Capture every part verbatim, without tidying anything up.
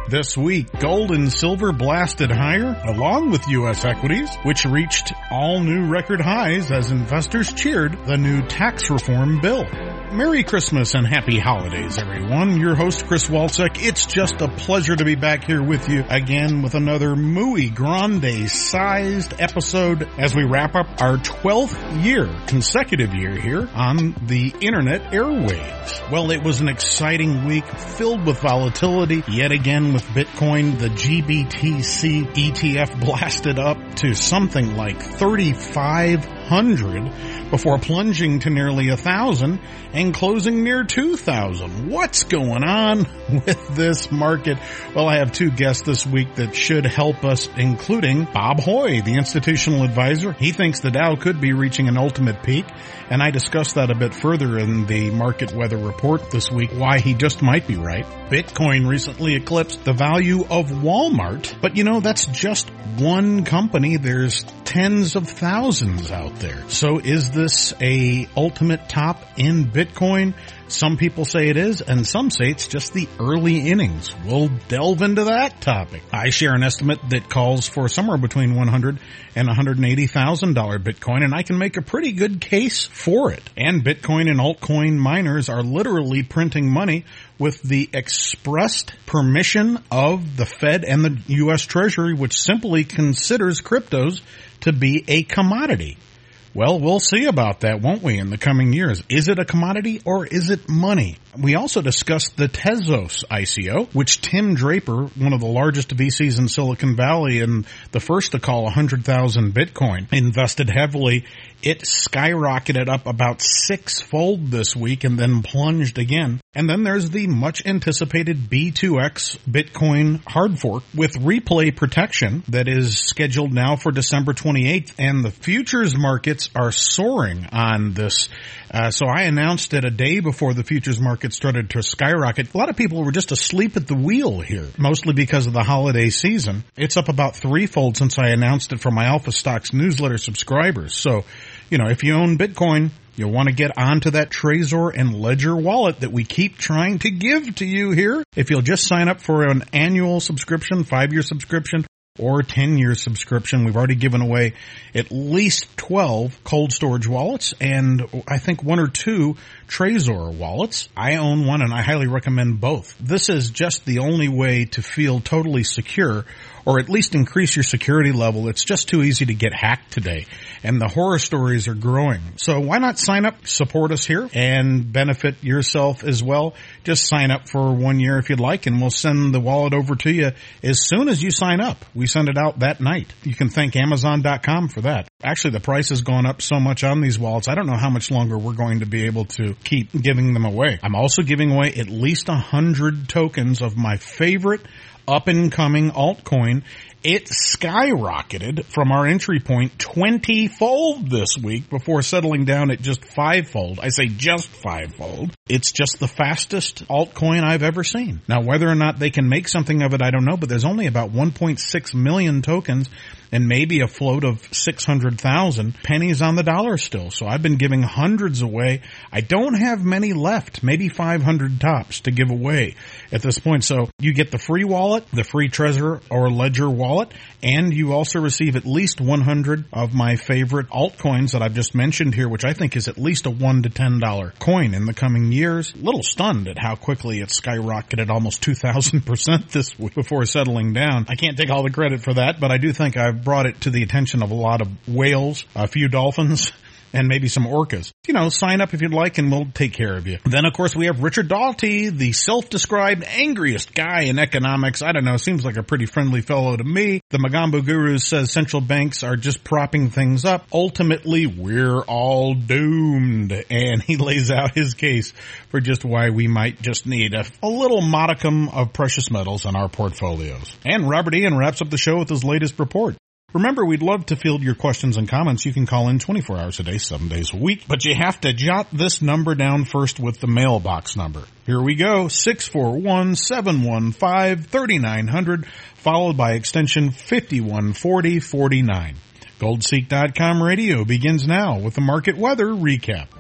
This week, gold and silver blasted higher, along with U S equities, which reached all new record highs as investors cheered the new tax reform bill. Merry Christmas and happy holidays, everyone. Your host, Chris Walczek. It's just a pleasure to be back here with you again with another muy grande-sized episode as we wrap up our twelfth year, consecutive year here on the internet airwaves. Well, it was an exciting week filled with volatility. Yet again with Bitcoin, the G B T C E T F blasted up to something like thirty-five hundred before plunging to nearly a thousand and closing near two thousand. What's going on with this market? Well, I have two guests this week that should help us, including Bob Hoye, the institutional advisor. He thinks the Dow could be reaching an ultimate peak, and I discussed that a bit further in the market weather report this week, why he just might be right. Bitcoin recently eclipsed the value of Walmart, but you know, that's just one company. There's tens of thousands out there. So is this a ultimate top in Bitcoin? Some people say it is, and some say it's just the early innings. We'll delve into that topic. I share an estimate that calls for somewhere between one hundred thousand dollars and one hundred eighty thousand dollars Bitcoin, and I can make a pretty good case for it. And Bitcoin and altcoin miners are literally printing money with the expressed permission of the Fed and the U S Treasury, which simply considers cryptos to be a commodity. Well, we'll see about that, won't we, in the coming years? Is it a commodity or is it money? We also discussed the Tezos I C O, which Tim Draper, one of the largest V Cs in Silicon Valley and the first to call one hundred thousand Bitcoin, invested heavily. It skyrocketed up about six-fold this week and then plunged again. And then there's the much-anticipated B two X Bitcoin hard fork with replay protection that is scheduled now for December twenty-eighth, and the futures markets are soaring on this. Uh, so I announced it a day before the futures market started to skyrocket. A lot of people were just asleep at the wheel here, mostly because of the holiday season. It's up about threefold since I announced it for my Alpha Stocks newsletter subscribers. So, you know, if you own Bitcoin, you'll want to get onto that Trezor and Ledger wallet that we keep trying to give to you here. If you'll just sign up for an annual subscription, five-year subscription, or ten-year subscription. We've already given away at least twelve cold storage wallets and I think one or two Trezor wallets. I own one and I highly recommend both. This is just the only way to feel totally secure, or at least increase your security level. It's just too easy to get hacked today, and the horror stories are growing. So why not sign up, support us here, and benefit yourself as well? Just sign up for one year if you'd like, and we'll send the wallet over to you as soon as you sign up. We send it out that night. You can thank Amazon dot com for that. Actually, the price has gone up so much on these wallets, I don't know how much longer we're going to be able to keep giving them away. I'm also giving away at least one hundred tokens of my favorite up-and-coming altcoin. It skyrocketed from our entry point twenty-fold this week before settling down at just five-fold. I say just five-fold. It's just the fastest altcoin I've ever seen. Now, whether or not they can make something of it, I don't know, but there's only about one point six million tokens and maybe a float of six hundred thousand pennies on the dollar still. So I've been giving hundreds away. I don't have many left, maybe five hundred tops to give away at this point. So you get the free wallet, the free Trezor or Ledger wallet, and you also receive at least one hundred of my favorite altcoins that I've just mentioned here, which I think is at least a one to ten dollar coin in the coming years. A little stunned at how quickly it skyrocketed almost two thousand percent this week before settling down. I can't take all the credit for that, but I do think I've brought it to the attention of a lot of whales, a few dolphins, and maybe some orcas. You know, sign up if you'd like and we'll take care of you. Then, of course, we have Richard Dalty, the self-described angriest guy in economics. I don't know, seems like a pretty friendly fellow to me. The Magambo Guru says central banks are just propping things up. Ultimately, we're all doomed. And he lays out his case for just why we might just need a, a little modicum of precious metals in our portfolios. And Robert Ian wraps up the show with his latest report. Remember, we'd love to field your questions and comments. You can call in twenty-four hours a day, seven days a week. But you have to jot this number down first with the mailbox number. Here we go, six four one, seven one five, three nine zero zero, followed by extension fifty-one forty forty-nine. Goldseek dot com radio begins now with the market weather recap.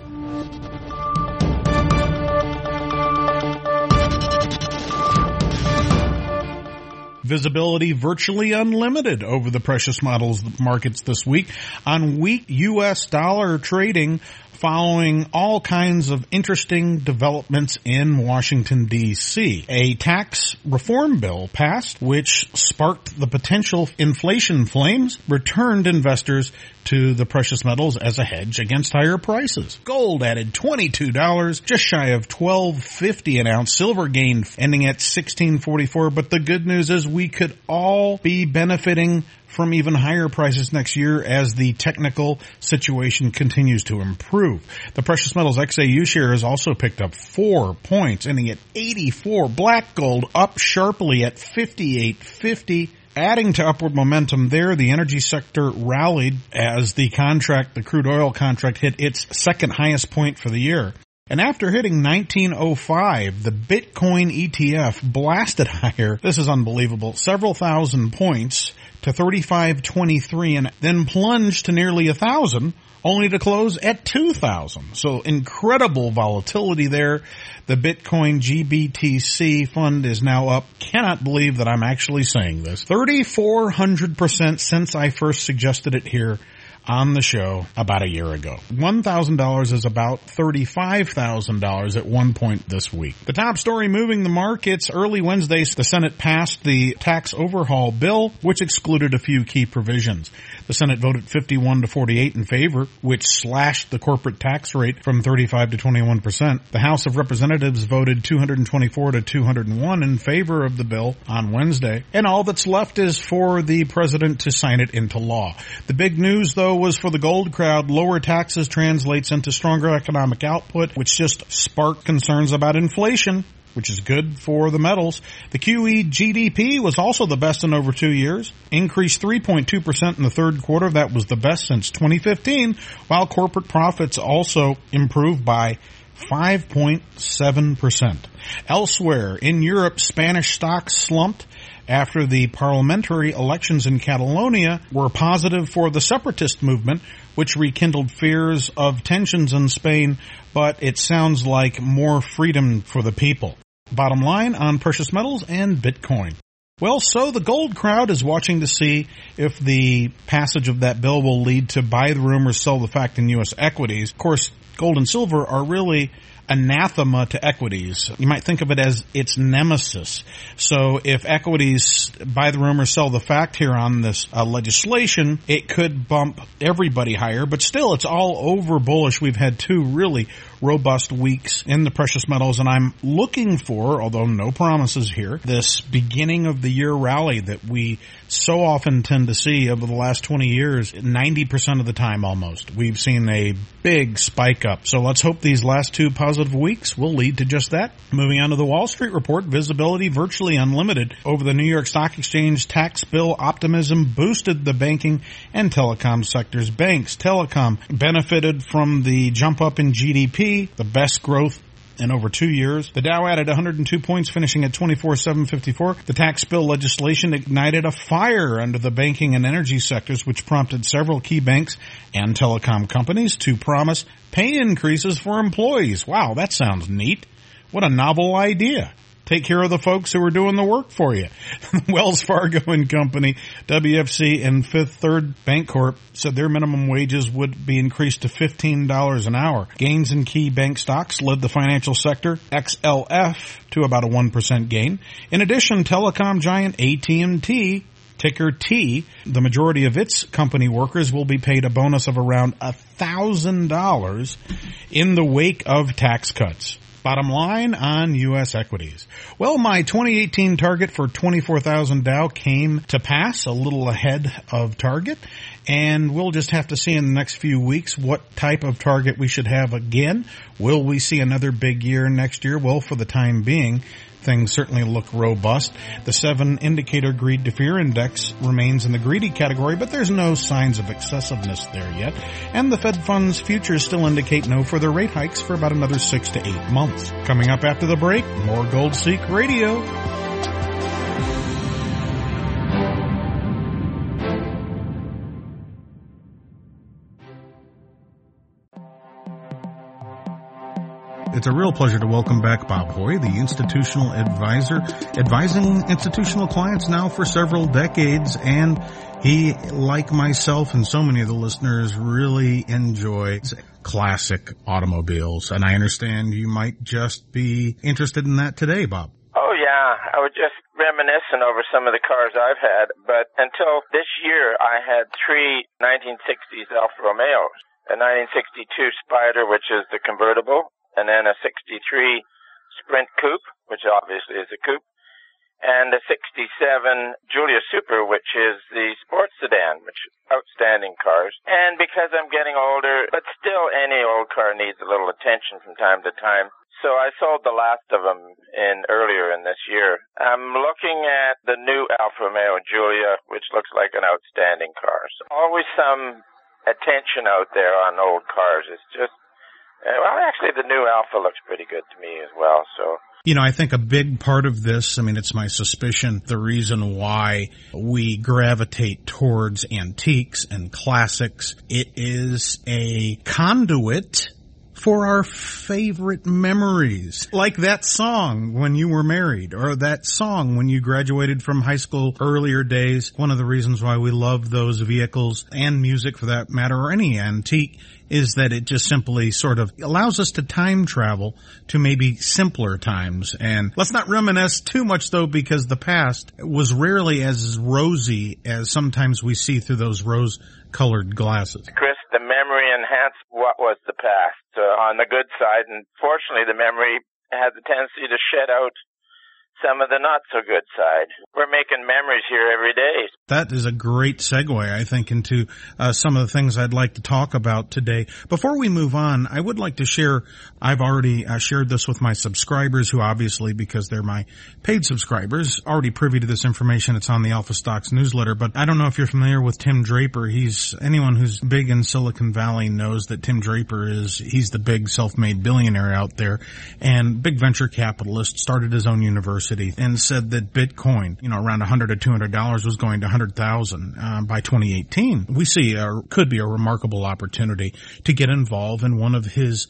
Visibility virtually unlimited over the precious metals markets this week on weak U S dollar trading following all kinds of interesting developments in Washington, D C A tax reform bill passed, which sparked the potential inflation flames, returned investors to the precious metals as a hedge against higher prices. Gold added twenty-two dollars, just shy of twelve fifty an ounce. Silver gained, ending at sixteen forty-four, but the good news is we could all be benefiting from even higher prices next year as the technical situation continues to improve. The precious metals X A U share has also picked up four points, ending at eighty-four. Black gold up sharply at fifty-eight fifty. Adding to upward momentum there, the energy sector rallied as the contract, the crude oil contract, hit its second highest point for the year. And after hitting nineteen oh five, the Bitcoin E T F blasted higher. This is unbelievable. Several thousand points to thirty-five twenty-three and then plunged to nearly a thousand, only to close at two thousand. So incredible volatility there. The Bitcoin G B T C fund is now up. Cannot believe that I'm actually saying this. thirty-four hundred percent since I first suggested it here on the show about a year ago. one thousand dollars is about thirty-five thousand dollars at one point this week. The top story moving the markets early Wednesday, the Senate passed the tax overhaul bill, which excluded a few key provisions. The Senate voted fifty-one to forty-eight in favor, which slashed the corporate tax rate from thirty-five to twenty-one percent. The House of Representatives voted two hundred twenty-four to two hundred one in favor of the bill on Wednesday. And all that's left is for the president to sign it into law. The big news, though, was for the gold crowd. Lower taxes translates into stronger economic output, which just sparked concerns about inflation, which is good for the metals. The Q E G D P was also the best in over two years, increased three point two percent in the third quarter. That was the best since twenty fifteen, while corporate profits also improved by five point seven percent. Elsewhere, in Europe, Spanish stocks slumped after the parliamentary elections in Catalonia were positive for the separatist movement, which rekindled fears of tensions in Spain, but it sounds like more freedom for the people. Bottom line on precious metals and Bitcoin. Well, so the gold crowd is watching to see if the passage of that bill will lead to buy the rumor, sell the fact in U S equities. Of course, gold and silver are really anathema to equities. You might think of it as its nemesis. So if equities buy the rumor, sell the fact here on this uh, legislation, it could bump everybody higher, but still it's all over bullish. We've had two really robust weeks in the precious metals, and I'm looking for, although no promises here, this beginning of the year rally that we so often tend to see over the last twenty years, ninety percent of the time almost. We've seen a big spike up. So let's hope these last two positive weeks will lead to just that. Moving on to the Wall Street report, visibility virtually unlimited over the New York Stock Exchange tax bill. Optimism boosted the banking and telecom sectors. Banks, telecom benefited from the jump up in G D P, the best growth in over two years. The Dow added one hundred two points, finishing at twenty-four thousand seven hundred fifty-four. The tax bill legislation ignited a fire under the banking and energy sectors, which prompted several key banks and telecom companies to promise pay increases for employees. Wow, that sounds neat. What a novel idea. Take care of the folks who are doing the work for you. Wells Fargo and Company, W F C, and Fifth Third Bancorp said their minimum wages would be increased to fifteen dollars an hour. Gains in key bank stocks led the financial sector, X L F, to about a one percent gain. In addition, telecom giant A T and T, ticker T, the majority of its company workers will be paid a bonus of around one thousand dollars in the wake of tax cuts. Bottom line on U S equities. Well, my twenty eighteen target for twenty-four thousand Dow came to pass, a little ahead of target, and we'll just have to see in the next few weeks what type of target we should have again. Will we see another big year next year? Well, for the time being, things certainly look robust. The seven indicator greed to fear index remains in the greedy category, but there's no signs of excessiveness there yet. And the Fed funds futures still indicate no further rate hikes for about another six to eight months. Coming up after the break, more Gold Seek Radio. It's a real pleasure to welcome back Bob Hoye, the institutional advisor, advising institutional clients now for several decades. And he, like myself and so many of the listeners, really enjoys classic automobiles. And I understand you might just be interested in that today, Bob. Oh, yeah. I was just reminiscing over some of the cars I've had. But until this year, I had three nineteen sixties Alfa Romeos. A nineteen sixty-two Spider, which is the convertible, and then a sixty-three Sprint Coupe, which obviously is a coupe, and a sixty-seven Giulia Super, which is the sports sedan, which outstanding cars. And because I'm getting older, but still any old car needs a little attention from time to time, so I sold the last of them in earlier in this year. I'm looking at the new Alfa Romeo Giulia, which looks like an outstanding car. So always some attention out there on old cars. It's just, well, actually the new Alfa looks pretty good to me as well, so. You know, I think a big part of this, I mean, it's my suspicion, the reason why we gravitate towards antiques and classics, it is a conduit for our favorite memories. Like that song when you were married, or that song when you graduated from high school earlier days. One of the reasons why we love those vehicles, and music for that matter, or any antique, is that it just simply sort of allows us to time travel to maybe simpler times. And let's not reminisce too much, though, because the past was rarely as rosy as sometimes we see through those rose-colored glasses. Chris, the memory enhanced what was the past uh, on the good side, and fortunately the memory has a tendency to shed out some of the not-so-good side. We're making memories here every day. That is a great segue, I think, into uh, some of the things I'd like to talk about today. Before we move on, I would like to share, I've already uh, shared this with my subscribers, who obviously, because they're my paid subscribers, already privy to this information. It's on the Alpha Stocks newsletter. But I don't know if you're familiar with Tim Draper. He's, anyone who's big in Silicon Valley knows that Tim Draper is, he's the big self-made billionaire out there, and big venture capitalist, started his own university, and said that Bitcoin, you know, around one hundred to two hundred dollars was going to one hundred thousand uh, by twenty eighteen. We see a, could be a remarkable opportunity to get involved in one of his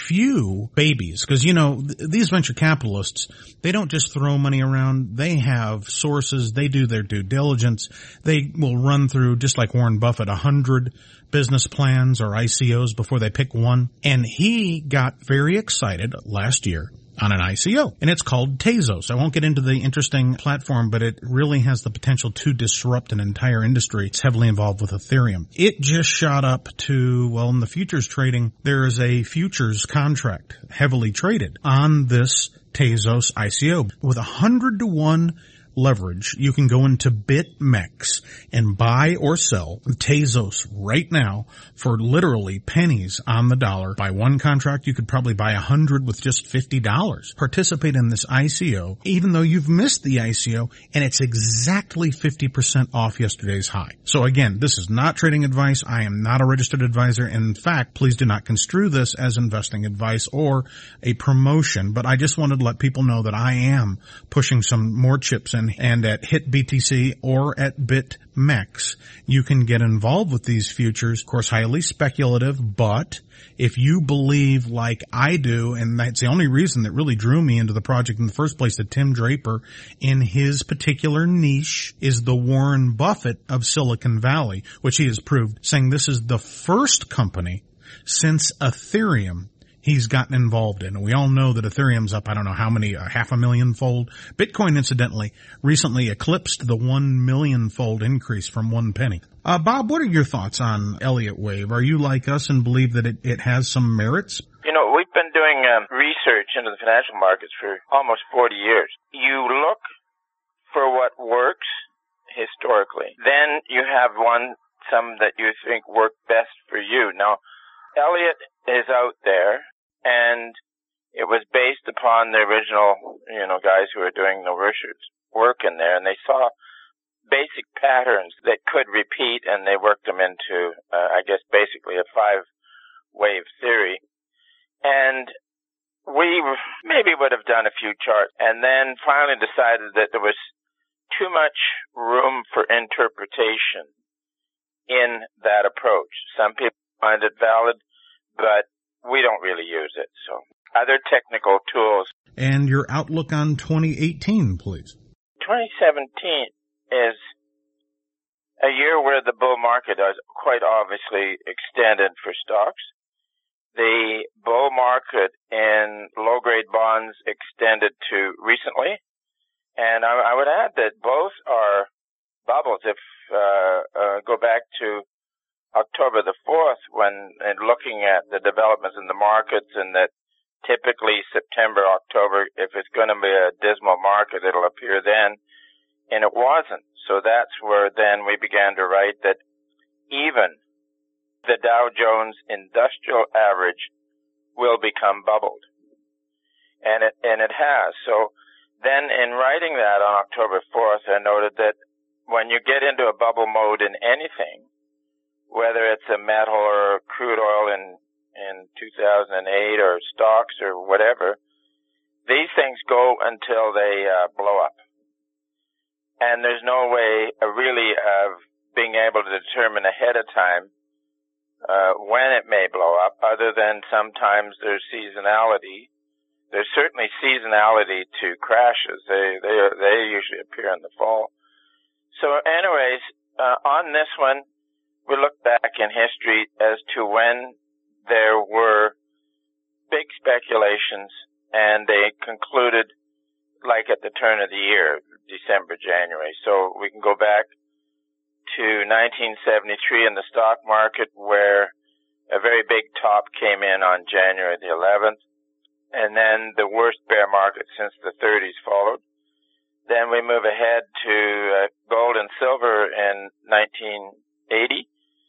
few babies. Because, you know, th- these venture capitalists, they don't just throw money around. They have sources. They do their due diligence. They will run through, just like Warren Buffett, one hundred business plans or I C Os before they pick one. And he got very excited last year on an I C O, and it's called Tezos. I won't get into the interesting platform, but it really has the potential to disrupt an entire industry. It's heavily involved with Ethereum. It just shot up to, well, in the futures trading, there is a futures contract heavily traded on this Tezos I C O with one hundred to one leverage. You can go into BitMEX and buy or sell Tezos right now for literally pennies on the dollar. Buy one contract, you could probably buy a hundred with just fifty dollars. Participate in this I C O, even though you've missed the I C O, and it's exactly fifty percent off yesterday's high. So again, this is not trading advice. I am not a registered advisor. And in fact, please do not construe this as investing advice or a promotion. But I just wanted to let people know that I am pushing some more chips in. And at Hit B T C or at BitMEX, you can get involved with these futures. Of course, highly speculative, but if you believe like I do, and that's the only reason that really drew me into the project in the first place, that Tim Draper, in his particular niche, is the Warren Buffett of Silicon Valley, which he has proved, saying this is the first company since Ethereum he's gotten involved in. And we all know that Ethereum's up, I don't know how many, uh, half a million fold. Bitcoin, incidentally, recently eclipsed the one million fold increase from one penny. Uh, Bob, what are your thoughts on Elliott Wave? Are you like us and believe that it, it has some merits? You know, we've been doing um, research into the financial markets for almost forty years. You look for what works historically. Then you have one, some that you think work best for you. Now, Elliott is out there, and it was based upon the original, you know, guys who were doing the research work in there, and they saw basic patterns that could repeat, and they worked them into, uh, I guess, basically a five-wave theory. And we maybe would have done a few charts, and then finally decided that there was too much room for interpretation in that approach. Some people find it valid, but we don't really use it. So other technical tools. And your outlook on twenty eighteen, please. twenty seventeen is a year where the bull market is quite obviously extended for stocks. The bull market in low-grade bonds extended to recently. And I, I would add that both are bubbles. If uh, uh, go back to October the fourth, when and looking at the developments in the markets, and that typically September, October, if it's going to be a dismal market, it'll appear then, and it wasn't. So that's where then we began to write that even the Dow Jones Industrial Average will become bubbled, and it and it has. So then, in writing that on October fourth, I noted that when you get into a bubble mode in anything, whether it's a metal or crude oil in, in two thousand eight or stocks or whatever, these things go until they uh, blow up. And there's no way uh, really of being able to determine ahead of time uh, when it may blow up, other than sometimes there's seasonality. There's certainly seasonality to crashes. They they they usually appear in the fall. So, anyways, uh, on this one, we look back in history as to when there were big speculations, and they concluded like at the turn of the year, December, January. So we can go back to nineteen seventy-three in the stock market, where a very big top came in on January the eleventh. And then the worst bear market since the thirties followed. Then we move ahead to uh, gold and silver in nineteen eighty.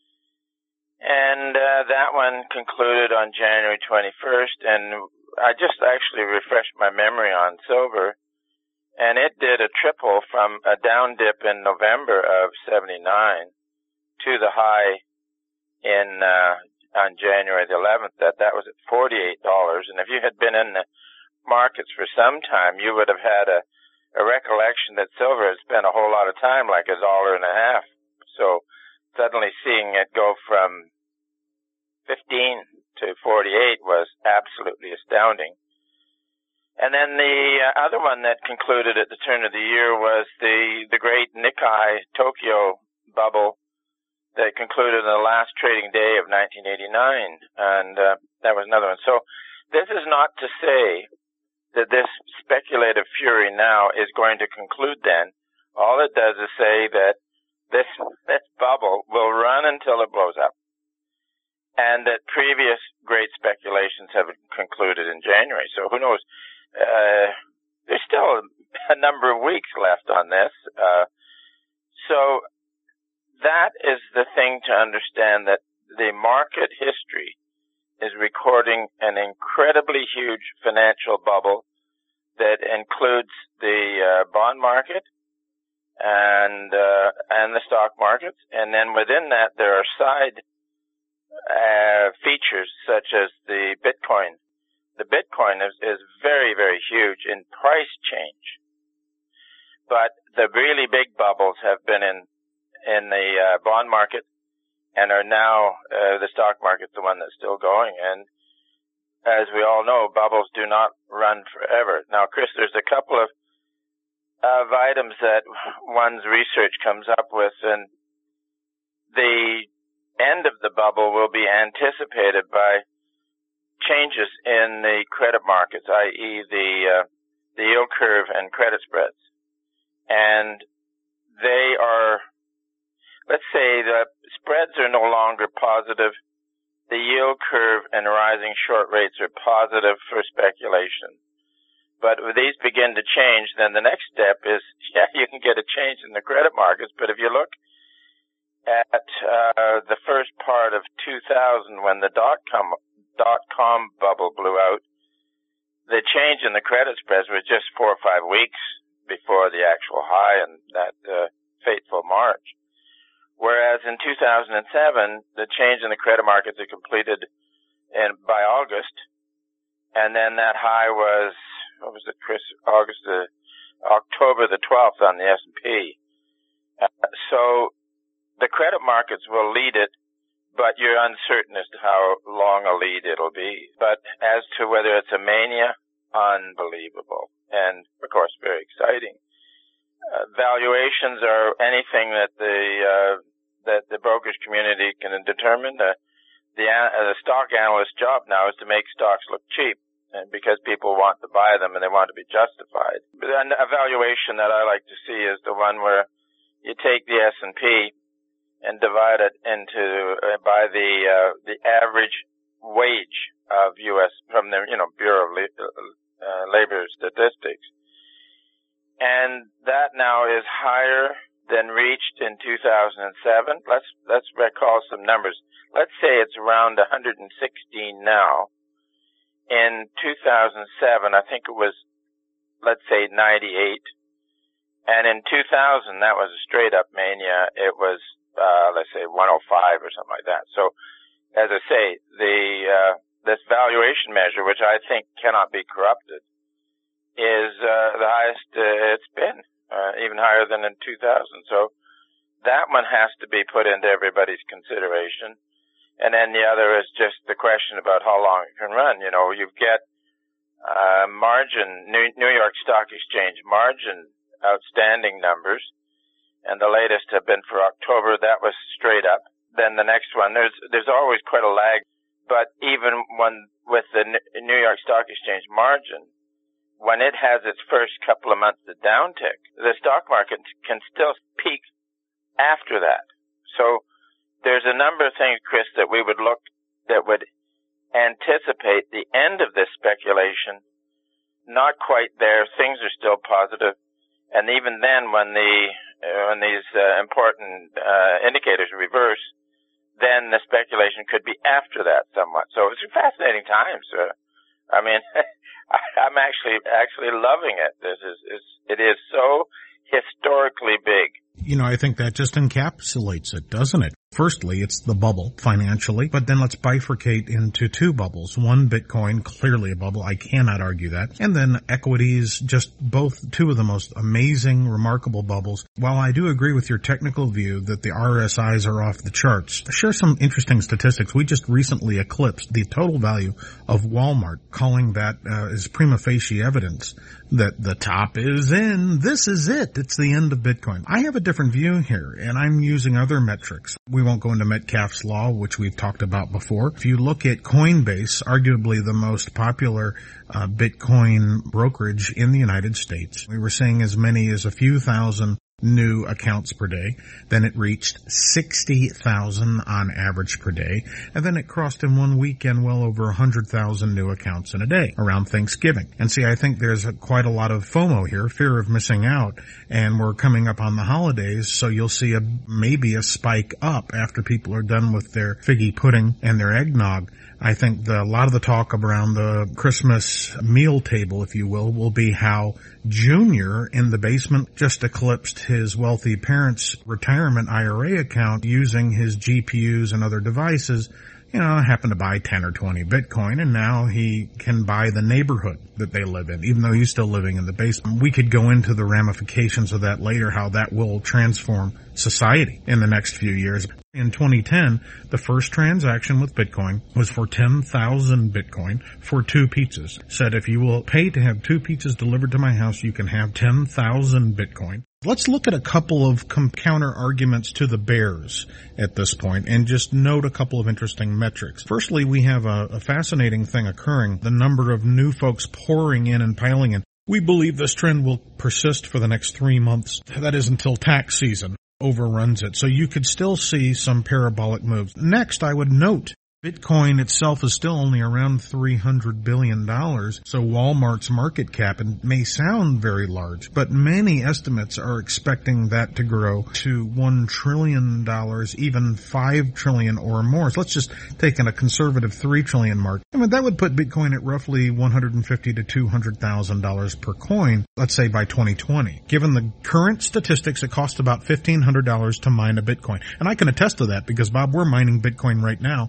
And uh, that one concluded on January twenty-first. And I just actually refreshed my memory on silver. And it did a triple from a down dip in November of seventy-nine to the high in uh on January the eleventh, that that was at forty-eight dollars. And if you had been in the markets for some time, you would have had a, a recollection that silver had spent a whole lot of time, like a dollar and a half. So suddenly seeing it go from fifteen to forty-eight was absolutely astounding. And then the uh, other one that concluded at the turn of the year was the, the great Nikkei Tokyo bubble that concluded on the last trading day of nineteen eighty-nine, and uh, that was another one. So this is not to say that this speculative fury now is going to conclude then. All it does is say that this, this bubble will run until it blows up, and that previous great speculations have concluded in January. So who knows? Uh, there's still a number of weeks left on this. Uh, so that is the thing to understand, that the market history is recording an incredibly huge financial bubble that includes the uh, bond market and uh, and the stock markets, and then within that there are side uh, features such as the Bitcoin. The Bitcoin is, is very, very huge in price change, but the really big bubbles have been in in the uh, bond market, and are now uh, the stock market's the one that's still going. And as we all know, bubbles do not run forever. Now, Chris, there's a couple of of items that one's research comes up with, and the end of the bubble will be anticipated by changes in the credit markets, that is the uh, the yield curve and credit spreads. And they are, let's say the spreads are no longer positive. The yield curve and rising short rates are positive for speculation. But if these begin to change, then the next step is, yeah, you can get a change in the credit markets. But if you look at uh, the first part of two thousand, when the dot-com dot-com bubble blew out, the change in the credit spreads was just four or five weeks before the actual high in that uh, fateful March. Whereas in two thousand seven, the change in the credit markets had completed in, by August, and then that high was, what was it, Chris? August, uh, October the twelfth on the S and P. Uh, so the credit markets will lead it, but you're uncertain as to how long a lead it'll be. But as to whether it's a mania, unbelievable. And, of course, very exciting. Uh, valuations are anything that the uh, that the brokerage community can determine. Uh, the uh, the stock analyst's job now is to make stocks look cheap, and because people want to buy them and they want to be justified. But then a valuation that I like to see is the one where you take the S and P and divide it into uh, by the uh, the average wage of U S from the you know Bureau of La- uh, Labor Statistics. And that now is higher than reached in two thousand seven. Let's let's recall some numbers. Let's say it's around one hundred sixteen now. In two thousand seven, I think it was, let's say, ninety-eight. And in two thousand, that was a straight-up mania. It was, uh, let's say, one oh five or something like that. So, as I say, the uh, this valuation measure, which I think cannot be corrupted, is uh, the highest uh, it's been, uh, even higher than in two thousand. So that one has to be put into everybody's consideration. And then the other is just the question about how long it can run. You know, you get uh, margin, New, New York Stock Exchange margin outstanding numbers, and the latest have been for October. That was straight up. Then the next one, there's there's always quite a lag. But even when with the New York Stock Exchange margin, when it has its first couple of months of downtick, the stock market can still peak after that. So there's a number of things, Chris, that we would look, that would anticipate the end of this speculation. Not quite there. Things are still positive. And even then, when the uh, when these uh, important uh, indicators reverse, then the speculation could be after that somewhat. So it's a fascinating time, sir. I mean, I'm actually actually loving it. This is, is it is so historically big. You know, I think that just encapsulates it, doesn't it? Firstly, it's the bubble financially, but then let's bifurcate into two bubbles. One, Bitcoin, clearly a bubble. I cannot argue that. And then equities, just both two of the most amazing, remarkable bubbles. While I do agree with your technical view that the R S Is are off the charts, share some interesting statistics. We just recently eclipsed the total value of Walmart, calling that uh, as prima facie evidence that the top is in. This is it. It's the end of Bitcoin. I have a different view here, and I'm using other metrics. We won't go into Metcalfe's Law, which we've talked about before. If you look at Coinbase, arguably the most popular uh, Bitcoin brokerage in the United States, we were seeing as many as a few thousand new accounts per day. Then it reached sixty thousand on average per day. And then it crossed in one weekend well over one hundred thousand new accounts in a day around Thanksgiving. And see, I think there's a, quite a lot of FOMO here, fear of missing out. And we're coming up on the holidays, so you'll see a maybe a spike up after people are done with their figgy pudding and their eggnog. I think the, a lot of the talk around the Christmas meal table, if you will, will be how Junior in the basement just eclipsed his wealthy parents' retirement I R A account using his G P Us and other devices. You know, happened to buy ten or twenty Bitcoin, and now he can buy the neighborhood that they live in, even though he's still living in the basement. We could go into the ramifications of that later, how that will transform society in the next few years. In twenty ten, the first transaction with Bitcoin was for ten thousand Bitcoin for two pizzas. Said if you will pay to have two pizzas delivered to my house, you can have ten thousand Bitcoin. Let's look at a couple of counter arguments to the bears at this point and just note a couple of interesting metrics. Firstly, we have a, a fascinating thing occurring, the number of new folks pouring in and piling in. We believe this trend will persist for the next three months. That is until tax season overruns it. So you could still see some parabolic moves. Next, I would note Bitcoin itself is still only around three hundred billion dollars, so Walmart's market cap may sound very large, but many estimates are expecting that to grow to one trillion dollars, even five trillion dollars or more. So let's just take in a conservative three trillion dollars mark. I mean, that would put Bitcoin at roughly one hundred fifty thousand to two hundred thousand dollars per coin, let's say by twenty twenty. Given the current statistics, it costs about fifteen hundred dollars to mine a Bitcoin. And I can attest to that because, Bob, we're mining Bitcoin right now on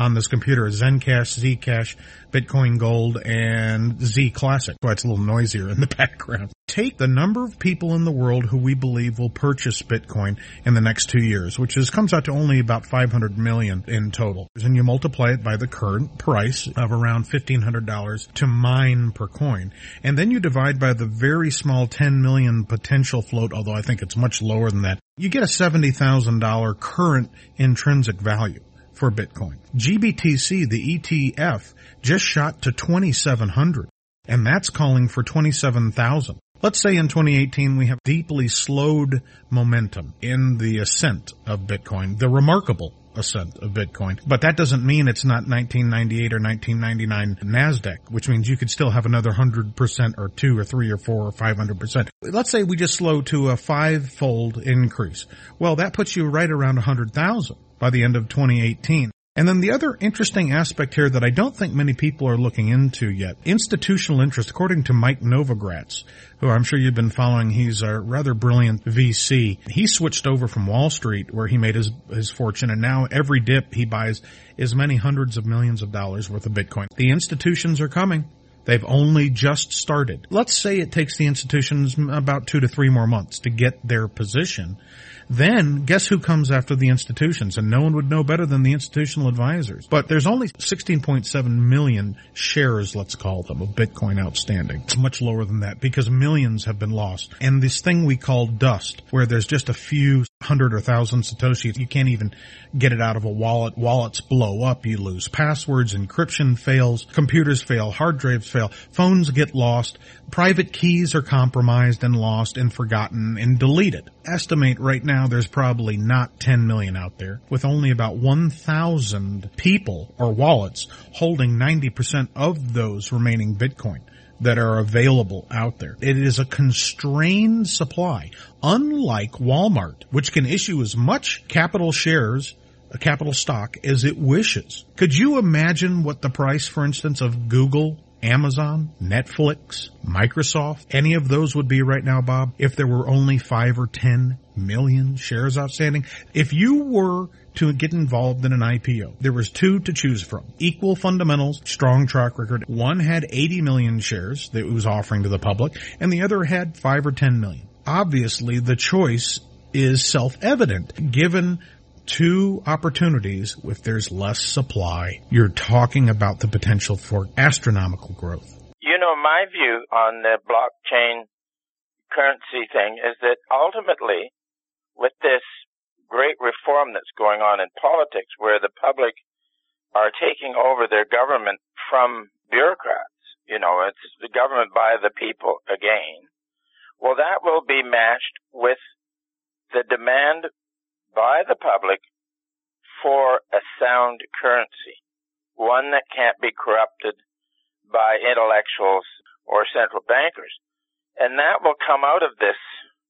on this computer is Zencash, Zcash, Bitcoin Gold, and Z Classic. Well, it's a little noisier in the background. Take the number of people in the world who we believe will purchase Bitcoin in the next two years, which is comes out to only about five hundred million in total. And you multiply it by the current price of around fifteen hundred dollars to mine per coin. And then you divide by the very small ten million potential float, although I think it's much lower than that. You get a seventy thousand dollars current intrinsic value for Bitcoin. G B T C, the E T F, just shot to twenty-seven hundred, and that's calling for twenty-seven thousand. Let's say in twenty eighteen we have deeply slowed momentum in the ascent of Bitcoin, the remarkable ascent of Bitcoin. But that doesn't mean it's not nineteen ninety-eight or nineteen ninety-nine NASDAQ, which means you could still have another one hundred percent or two or three or four or five hundred percent. Let's say we just slow to a five-fold increase. Well, that puts you right around one hundred thousand by the end of twenty eighteen. And then the other interesting aspect here that I don't think many people are looking into yet, institutional interest, according to Mike Novogratz, who I'm sure you've been following. He's a rather brilliant V C. He switched over from Wall Street, where he made his, his fortune, and now every dip he buys is many hundreds of millions of dollars worth of Bitcoin. The institutions are coming. They've only just started. Let's say it takes the institutions about two to three more months to get their position. Then, guess who comes after the institutions? And no one would know better than the institutional advisors. But there's only sixteen point seven million shares, let's call them, of Bitcoin outstanding. It's much lower than that because millions have been lost. And this thing we call dust, where there's just a few hundred or thousand Satoshis, you can't even get it out of a wallet. Wallets blow up, you lose passwords, encryption fails, computers fail, hard drives fail, phones get lost, private keys are compromised and lost and forgotten and deleted. Estimate right now there's probably not ten million out there, with only about one thousand people or wallets holding ninety percent of those remaining Bitcoin that are available out there. It is a constrained supply, unlike Walmart, which can issue as much capital shares, a capital stock, as it wishes. Could you imagine what the price, for instance, of Google, Amazon, Netflix, Microsoft, any of those would be right now, Bob, if there were only five or ten million shares outstanding? If you were to get involved in an I P O, there was two to choose from. Equal fundamentals, strong track record. One had eighty million shares that it was offering to the public, and the other had five or ten million. Obviously, the choice is self-evident, given two opportunities if there's less supply. You're talking about the potential for astronomical growth. You know, my view on the blockchain currency thing is that ultimately, with this great reform that's going on in politics, where the public are taking over their government from bureaucrats, you know, it's the government by the people again, well, that will be matched with the demand by the public for a sound currency, one that can't be corrupted by intellectuals or central bankers. And that will come out of this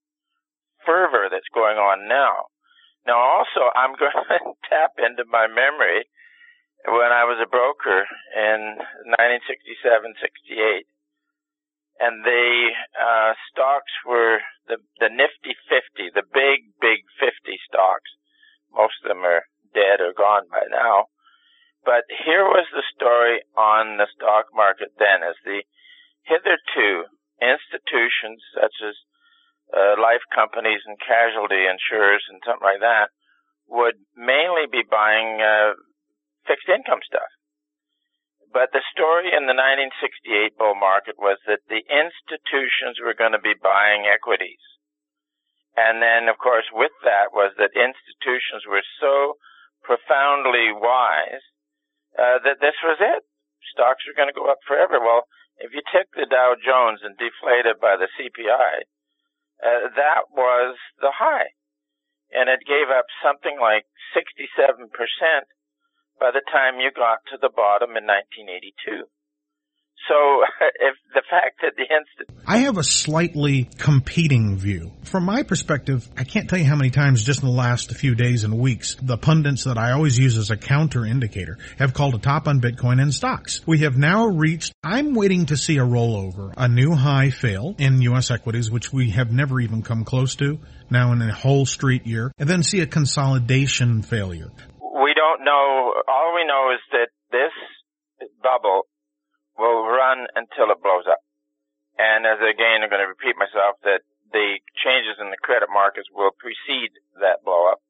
fervor that's going on now. Now, also, I'm going to tap into my memory when I was a broker in nineteen sixty-seven, sixty-eight, and the uh, stocks were the, the Nifty fifty, the big, big fifty stocks. Most of them are dead or gone by now. But here was the story on the stock market then, as the hitherto institutions such as uh, life companies and casualty insurers and something like that would mainly be buying uh, fixed income stuff. But the story in the nineteen sixty-eight bull market was that the institutions were going to be buying equities. And then, of course, with that was that institutions were so profoundly wise uh, that this was it. Stocks are going to go up forever. Well, if you took the Dow Jones and deflate it by the C P I, uh, that was the high. And it gave up something like sixty-seven percent by the time you got to the bottom in nineteen eighty-two. So if the fact that the instant... I have a slightly competing view. From my perspective, I can't tell you how many times just in the last few days and weeks, the pundits that I always use as a counter indicator have called a top on Bitcoin and stocks. We have now reached, I'm waiting to see a rollover, a new high fail in U S equities, which we have never even come close to now in a whole street year, and then see a consolidation failure. We don't don't know. All we know is that this bubble will run until it blows up. And as again, I'm going to repeat myself, that the changes in the credit markets will precede that blow up.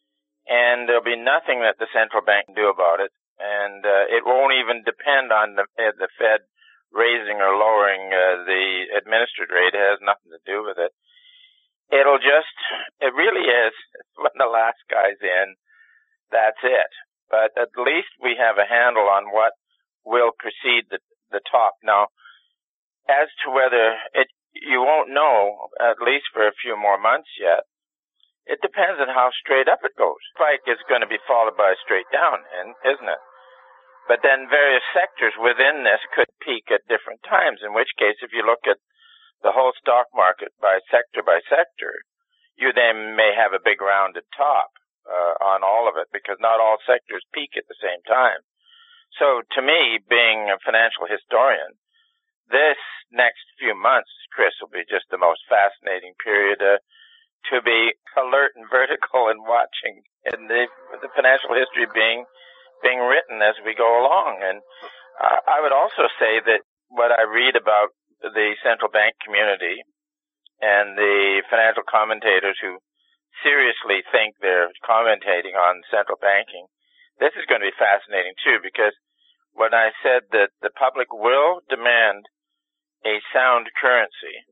And there'll be nothing that the central bank can do about it. And uh, it won't even depend on the, uh, the Fed raising or lowering uh, the administered rate. It has nothing to do with it. It'll just, it really is, when the last guy's in, that's it. But at least we have a handle on what will precede the, the top. Now, as to whether it, you won't know, at least for a few more months yet. It depends on how straight up it goes. Spike is going to be followed by a straight down, isn't it? But then various sectors within this could peak at different times, in which case, if you look at the whole stock market by sector by sector, you then may have a big rounded top uh, on all of it, because not all sectors peak at the same time. So to me, being a financial historian, this next few months, Chris, will be just the most fascinating period uh, to be alert and vertical and watching, and the, the financial history being being written as we go along. And uh, I would also say that what I read about the central bank community and the financial commentators who seriously think they're commentating on central banking, this is going to be fascinating too, because when I said that the public will demand a sound currency,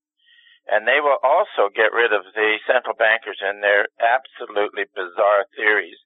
and they will also get rid of the central bankers and their absolutely bizarre theories.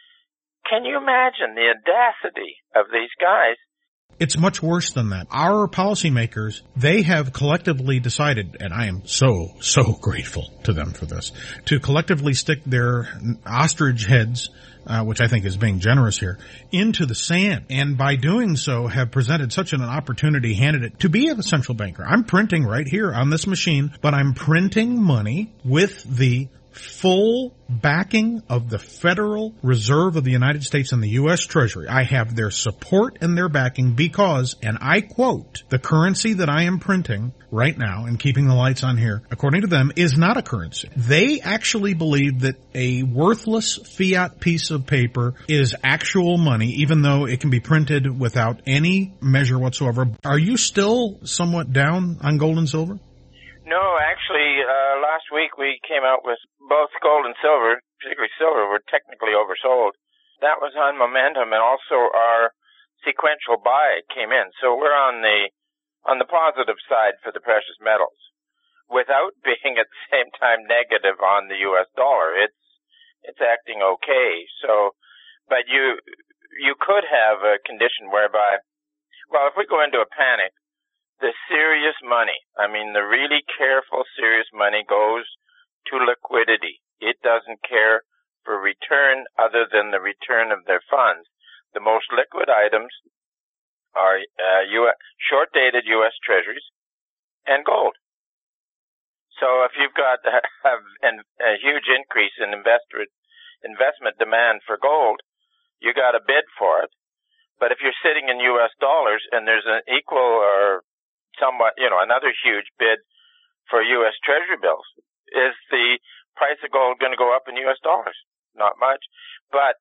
Can you imagine the audacity of these guys? It's much worse than that. Our policymakers, they have collectively decided, and I am so, so grateful to them for this, to collectively stick their ostrich heads, uh, which I think is being generous here, into the sand. And by doing so, have presented such an opportunity, handed it to be a central banker. I'm printing right here on this machine, but I'm printing money with the full backing of the Federal Reserve of the United States and the U S Treasury. I have their support and their backing because, and I quote, the currency that I am printing right now and keeping the lights on here, according to them, is not a currency. They actually believe that a worthless fiat piece of paper is actual money, even though it can be printed without any measure whatsoever. Are you still somewhat down on gold and silver? No, actually, uh, last week we came out with both gold and silver, particularly silver, were technically oversold. That was on momentum, and also our sequential buy came in. So we're on the on the positive side for the precious metals, without being at the same time negative on the U S dollar. It's it's acting okay. So, but you you could have a condition whereby, well, if we go into a panic, the serious money, I mean the really careful, serious money goes to liquidity. It doesn't care for return other than the return of their funds. The most liquid items are uh, U S, short-dated U S Treasuries and gold. So if you've got a, a, a huge increase in investor, investment demand for gold, you got to bid for it. But if you're sitting in U S dollars and there's an equal or somewhat, you know, another huge bid for U S Treasury bills, is the price of gold going to go up in U S dollars? Not much. But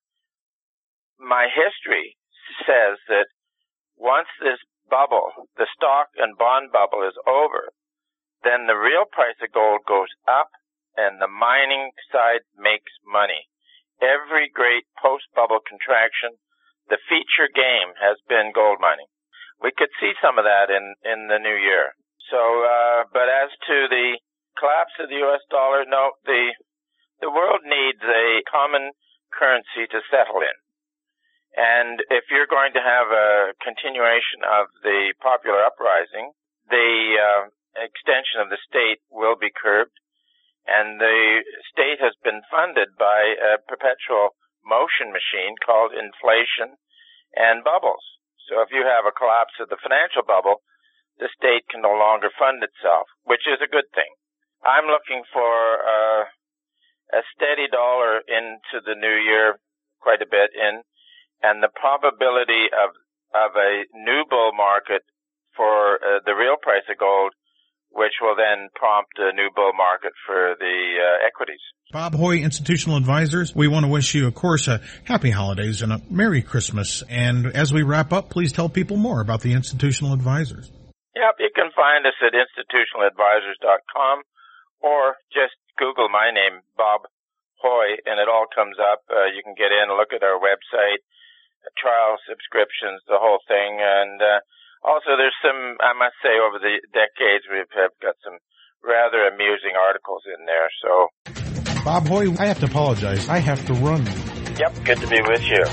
my history says that once this bubble, the stock and bond bubble, is over, then the real price of gold goes up and the mining side makes money. Every great post-bubble contraction, the feature game has been gold mining. We could see some of that in, in the new year. So, uh, but as to the collapse of the U S dollar, no, the, the world needs a common currency to settle in. And if you're going to have a continuation of the popular uprising, the, uh, extension of the state will be curbed. And the state has been funded by a perpetual motion machine called inflation and bubbles. So if you have a collapse of the financial bubble, the state can no longer fund itself, which is a good thing. I'm looking for uh, a steady dollar into the new year, quite a bit in, and the probability of of a new bull market for uh, the real price of gold which will then prompt a new bull market for the uh, equities. Bob Hoye, Institutional Advisors, we want to wish you, of course, a happy holidays and a Merry Christmas. And as we wrap up, please tell people more about the Institutional Advisors. Yep, you can find us at institutional advisors dot com or just Google my name, Bob Hoye, and it all comes up. Uh, you can get in and look at our website, trial subscriptions, the whole thing. And uh, also there's some, I must say, over the decades, we've have got some rather amusing articles in there. So, Bob Hoye, I have to apologize. I have to run. Yep, good to be with you.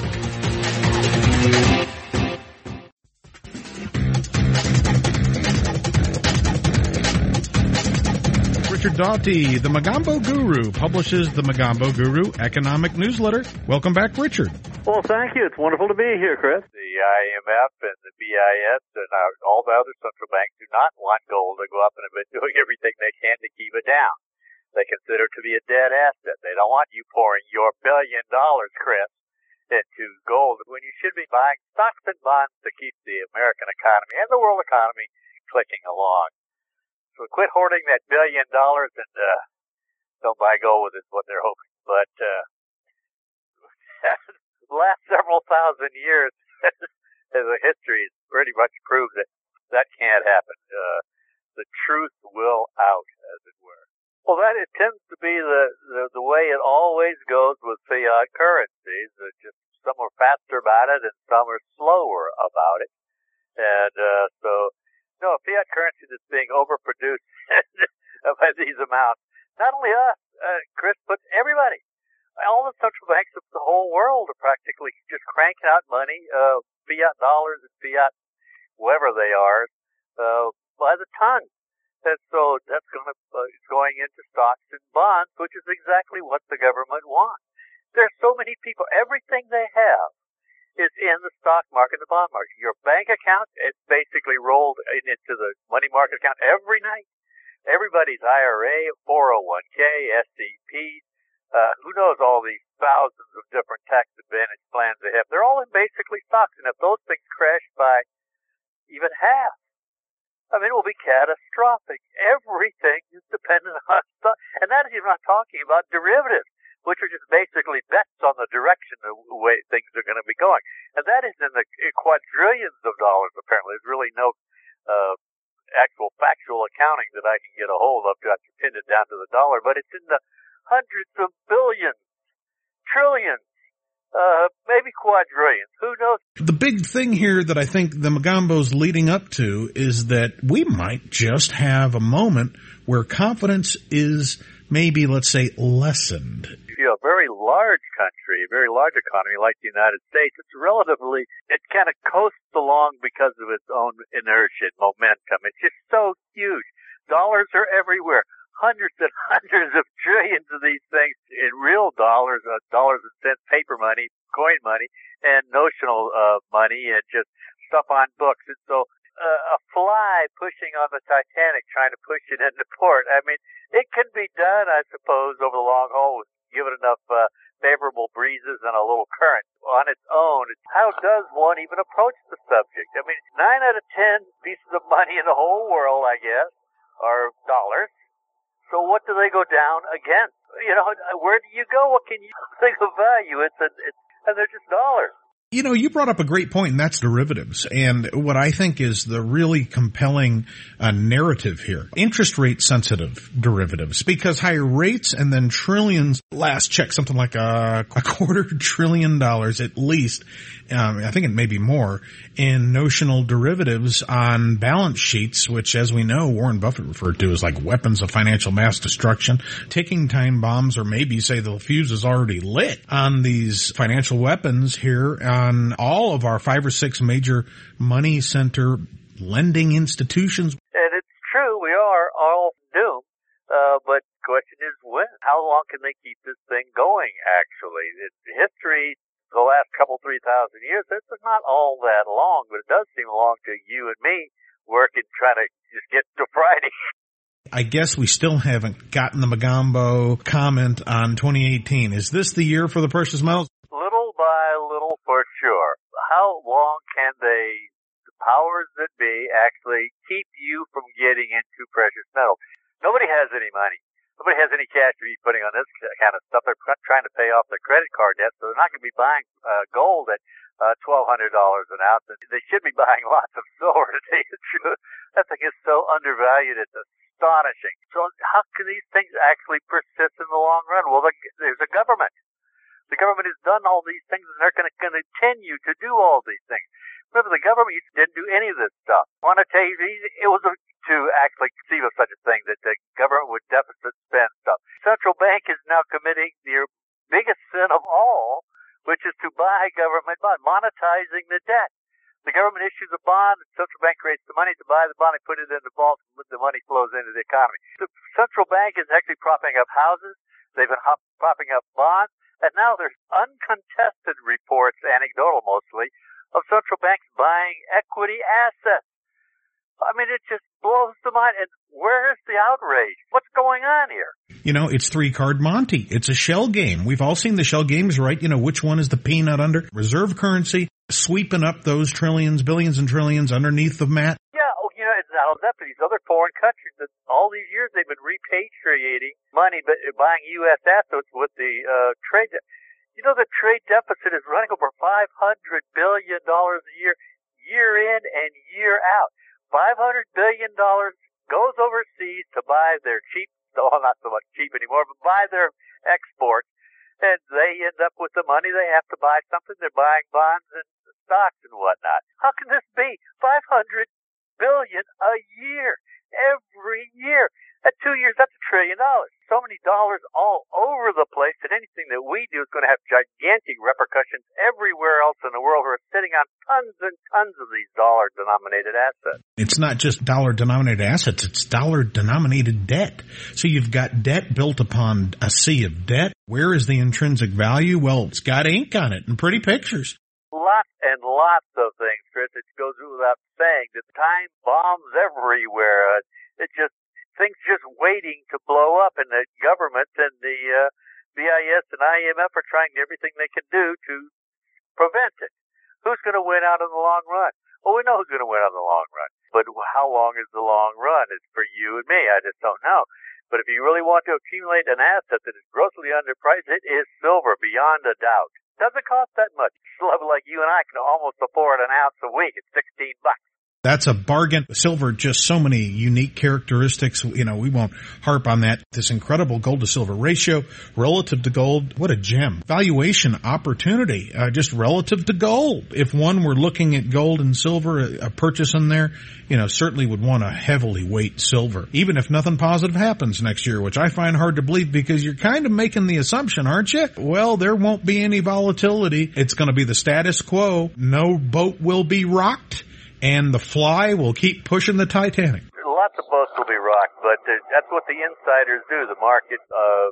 Richard Daugherty, the Magambo Guru, publishes the Magambo Guru Economic Newsletter. Welcome back, Richard. Well, thank you. It's wonderful to be here, Chris. The I M F and the B I S and all the other central banks do not want gold to go up and have been doing everything they can to keep it down. They consider it to be a dead asset. They don't want you pouring your billion dollars, Chris, into gold when you should be buying stocks and bonds to keep the American economy and the world economy clicking along. So quit hoarding that billion dollars and uh, don't buy gold with it, is what they're hoping. But uh, the last several thousand years as a history has pretty much proved that that can't happen. Uh, the truth will out, as it were. Well, that it tends to be the, the, the way it always goes with fiat currencies. Uh, just some are faster about it and some are slower about it. And uh, so, no, fiat currency that's being overproduced by these amounts, not only us, uh, Chris, but everybody. All the central banks of the whole world are practically just cranking out money, uh, fiat dollars and fiat whatever they are, uh, by the ton. And so that's going to, uh, going into stocks and bonds, which is exactly what the government wants. There's so many people, everything they have is in the stock market, the bond market. Your bank account, it's basically rolled into the money market account every night. Everybody's I R A, four oh one k, S E P, uh, who knows all these thousands of different tax advantage plans they have. They're all in basically stocks. And if those things crash by even half, I mean, it will be catastrophic. Everything is dependent on stock. And that is even not talking about derivatives, which are just basically bets on the direction of the way things are going to be going. And that is in the quadrillions of dollars, apparently. There's really no uh actual factual accounting that I can get a hold of to have to pin it down to the dollar, but it's in the hundreds of billions, trillions, uh maybe quadrillions. Who knows? The big thing here that I think the Magambo's leading up to is that we might just have a moment where confidence is maybe, let's say, lessened. You know, a very large country, a very large economy like the United States, it's relatively, it kind of coasts along because of its own inertia and momentum. It's just so huge. Dollars are everywhere. Hundreds and hundreds of trillions of these things in real dollars, uh, dollars and cents, paper money, coin money, and notional uh, money, and just stuff on books. And so uh, a fly pushing on the Titanic, trying to push it into port, I mean, it can be done, I suppose, over the long haul, given enough uh, favorable breezes and a little current. On its own, how does one even approach the subject? I mean, nine out of ten pieces of money in the whole world, I guess, are dollars. So what do they go down against? You know, where do you go? What can you think of value? It's, a, it's and they're just dollars. You know, you brought up a great point, and that's derivatives. And what I think is the really compelling uh, narrative here, interest rate sensitive derivatives, because higher rates and then trillions, last check, something like a, a quarter trillion dollars at least, um, I think it may be more, in notional derivatives on balance sheets, which, as we know, Warren Buffett referred to as like weapons of financial mass destruction, ticking time bombs, or maybe say the fuse is already lit on these financial weapons here on all of our five or six major money center lending institutions. And it's true, we are all doomed, uh, but the question is when? How long can they keep this thing going, actually? It's history, the last couple, three thousand years, it's not all that long, but it does seem long to you and me working, trying to just get to Friday. I guess we still haven't gotten the Magambo comment on twenty eighteen. Is this the year for the precious metals? Little by little, for sure. How long can they powers that be actually keep you from getting into precious metals. Nobody has any money. Nobody has any cash to be putting on this kind of stuff. They're trying to pay off their credit card debt, so they're not going to be buying uh, gold at uh, twelve hundred dollars an ounce. And they should be buying lots of silver, to tell you the truth. That thing is so undervalued, it's astonishing. So how can these things actually persist in the long run? Well, there's a government. The government has done all these things, and they're going to continue to do all these things. Remember, the government didn't do any of this stuff. I want to tell you, it was a, to actually conceive of such a thing, that the government would deficit spend stuff. Central bank is now committing the biggest sin of all, which is to buy government bond, monetizing the debt. The government issues a bond, the central bank creates the money to buy the bond and put it in the vault, and the money flows into the economy. The central bank is actually propping up houses. They've been propping up bonds. And now there's uncontested reports, anecdotal mostly, of central banks buying equity assets. I mean, it just blows the mind. And where is the outrage? What's going on here? You know, it's three-card Monte. It's a shell game. We've all seen the shell games, right? You know, which one is the peanut under? Reserve currency, sweeping up those trillions, billions and trillions underneath the mat. Yeah, oh, you know, it's not only that, but these other foreign countries, that all these years they've been repatriating money, but buying U S assets with the uh, trade. You know, the trade deficit is running over five hundred billion dollars a year, year in and year out. five hundred billion dollars goes overseas to buy their cheap, well, not so much cheap anymore, but buy their exports, and they end up with the money. They have to buy something. They're buying bonds and stocks and whatnot. How can this be? five hundred billion dollars a year, every year. At two years, that's a trillion dollars. So many dollars all over the place that anything that we do is going to have gigantic repercussions everywhere else in the world. We're sitting on tons and tons of these dollar-denominated assets. It's not just dollar-denominated assets, it's dollar-denominated debt. So you've got debt built upon a sea of debt. Where is the intrinsic value? Well, it's got ink on it and pretty pictures. Lots and lots of things, Chris. It goes without saying that time bombs everywhere. It just things just waiting to blow up, and the government and the uh, B I S and I M F are trying everything they can do to prevent it. Who's going to win out in the long run? Well, we know who's going to win out in the long run, but how long is the long run? It's for you and me. I just don't know. But if you really want to accumulate an asset that is grossly underpriced, it is silver, beyond a doubt. Doesn't cost that much. A level like you and I can almost afford an ounce a week at sixteen bucks. That's a bargain. Silver, just so many unique characteristics. You know, we won't harp on that. This incredible gold to silver ratio relative to gold. What a gem. Valuation opportunity, uh, just relative to gold. If one were looking at gold and silver, a, a purchase in there, you know, certainly would want to heavily weight silver, even if nothing positive happens next year, which I find hard to believe because you're kind of making the assumption, aren't you? Well, there won't be any volatility. It's going to be the status quo. No boat will be rocked. And the fly will keep pushing the Titanic. Lots of boats will be rocked, but uh, that's what the insiders do. The market, uh,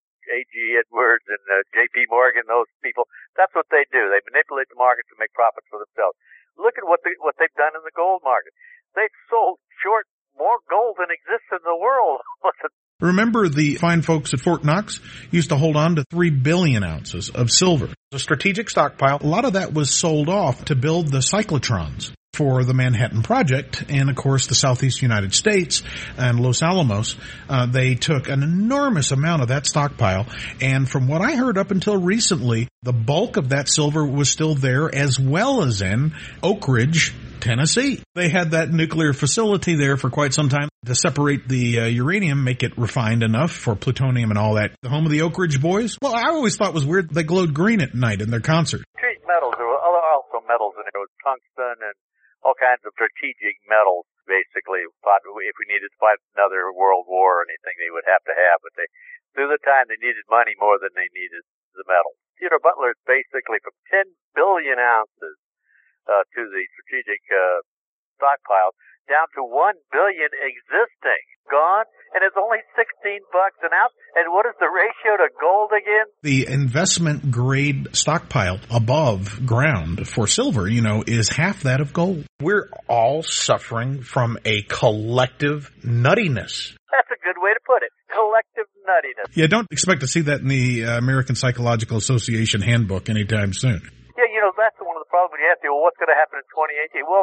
A G Edwards and uh, J P Morgan, those people, that's what they do. They manipulate the market to make profits for themselves. Look at what they, what they've done in the gold market. They've sold short more gold than exists in the world. Remember, the fine folks at Fort Knox used to hold on to three billion ounces of silver. A strategic stockpile. A lot of that was sold off to build the cyclotrons for the Manhattan Project, and of course the Southeast United States and Los Alamos. Uh, they took an enormous amount of that stockpile, and from what I heard up until recently, the bulk of that silver was still there, as well as in Oak Ridge, Tennessee. They had that nuclear facility there for quite some time to separate the uh, uranium, make it refined enough for plutonium and all that. The home of the Oak Ridge Boys? Well, I always thought it was weird they glowed green at night in their concert. Trace metals, there were also metals in there, tungsten and all kinds of strategic metals, basically. If we needed to fight another world war or anything, they would have to have. But they, through the time, they needed money more than they needed the metal. Theodore Butler is basically from ten billion ounces uh, to the strategic uh, stockpile down to one billion existing, gone, and it's only sixteen bucks an ounce. And what is the ratio to gold again? The investment grade stockpile above ground for silver, you know, is half that of gold. We're all suffering from a collective nuttiness. That's a good way to put it. Collective nuttiness. Yeah, don't expect to see that in the uh, American Psychological Association handbook anytime soon. Yeah, you know, that's one of the problems when you ask me, well, what's going to happen in twenty eighteen? Well,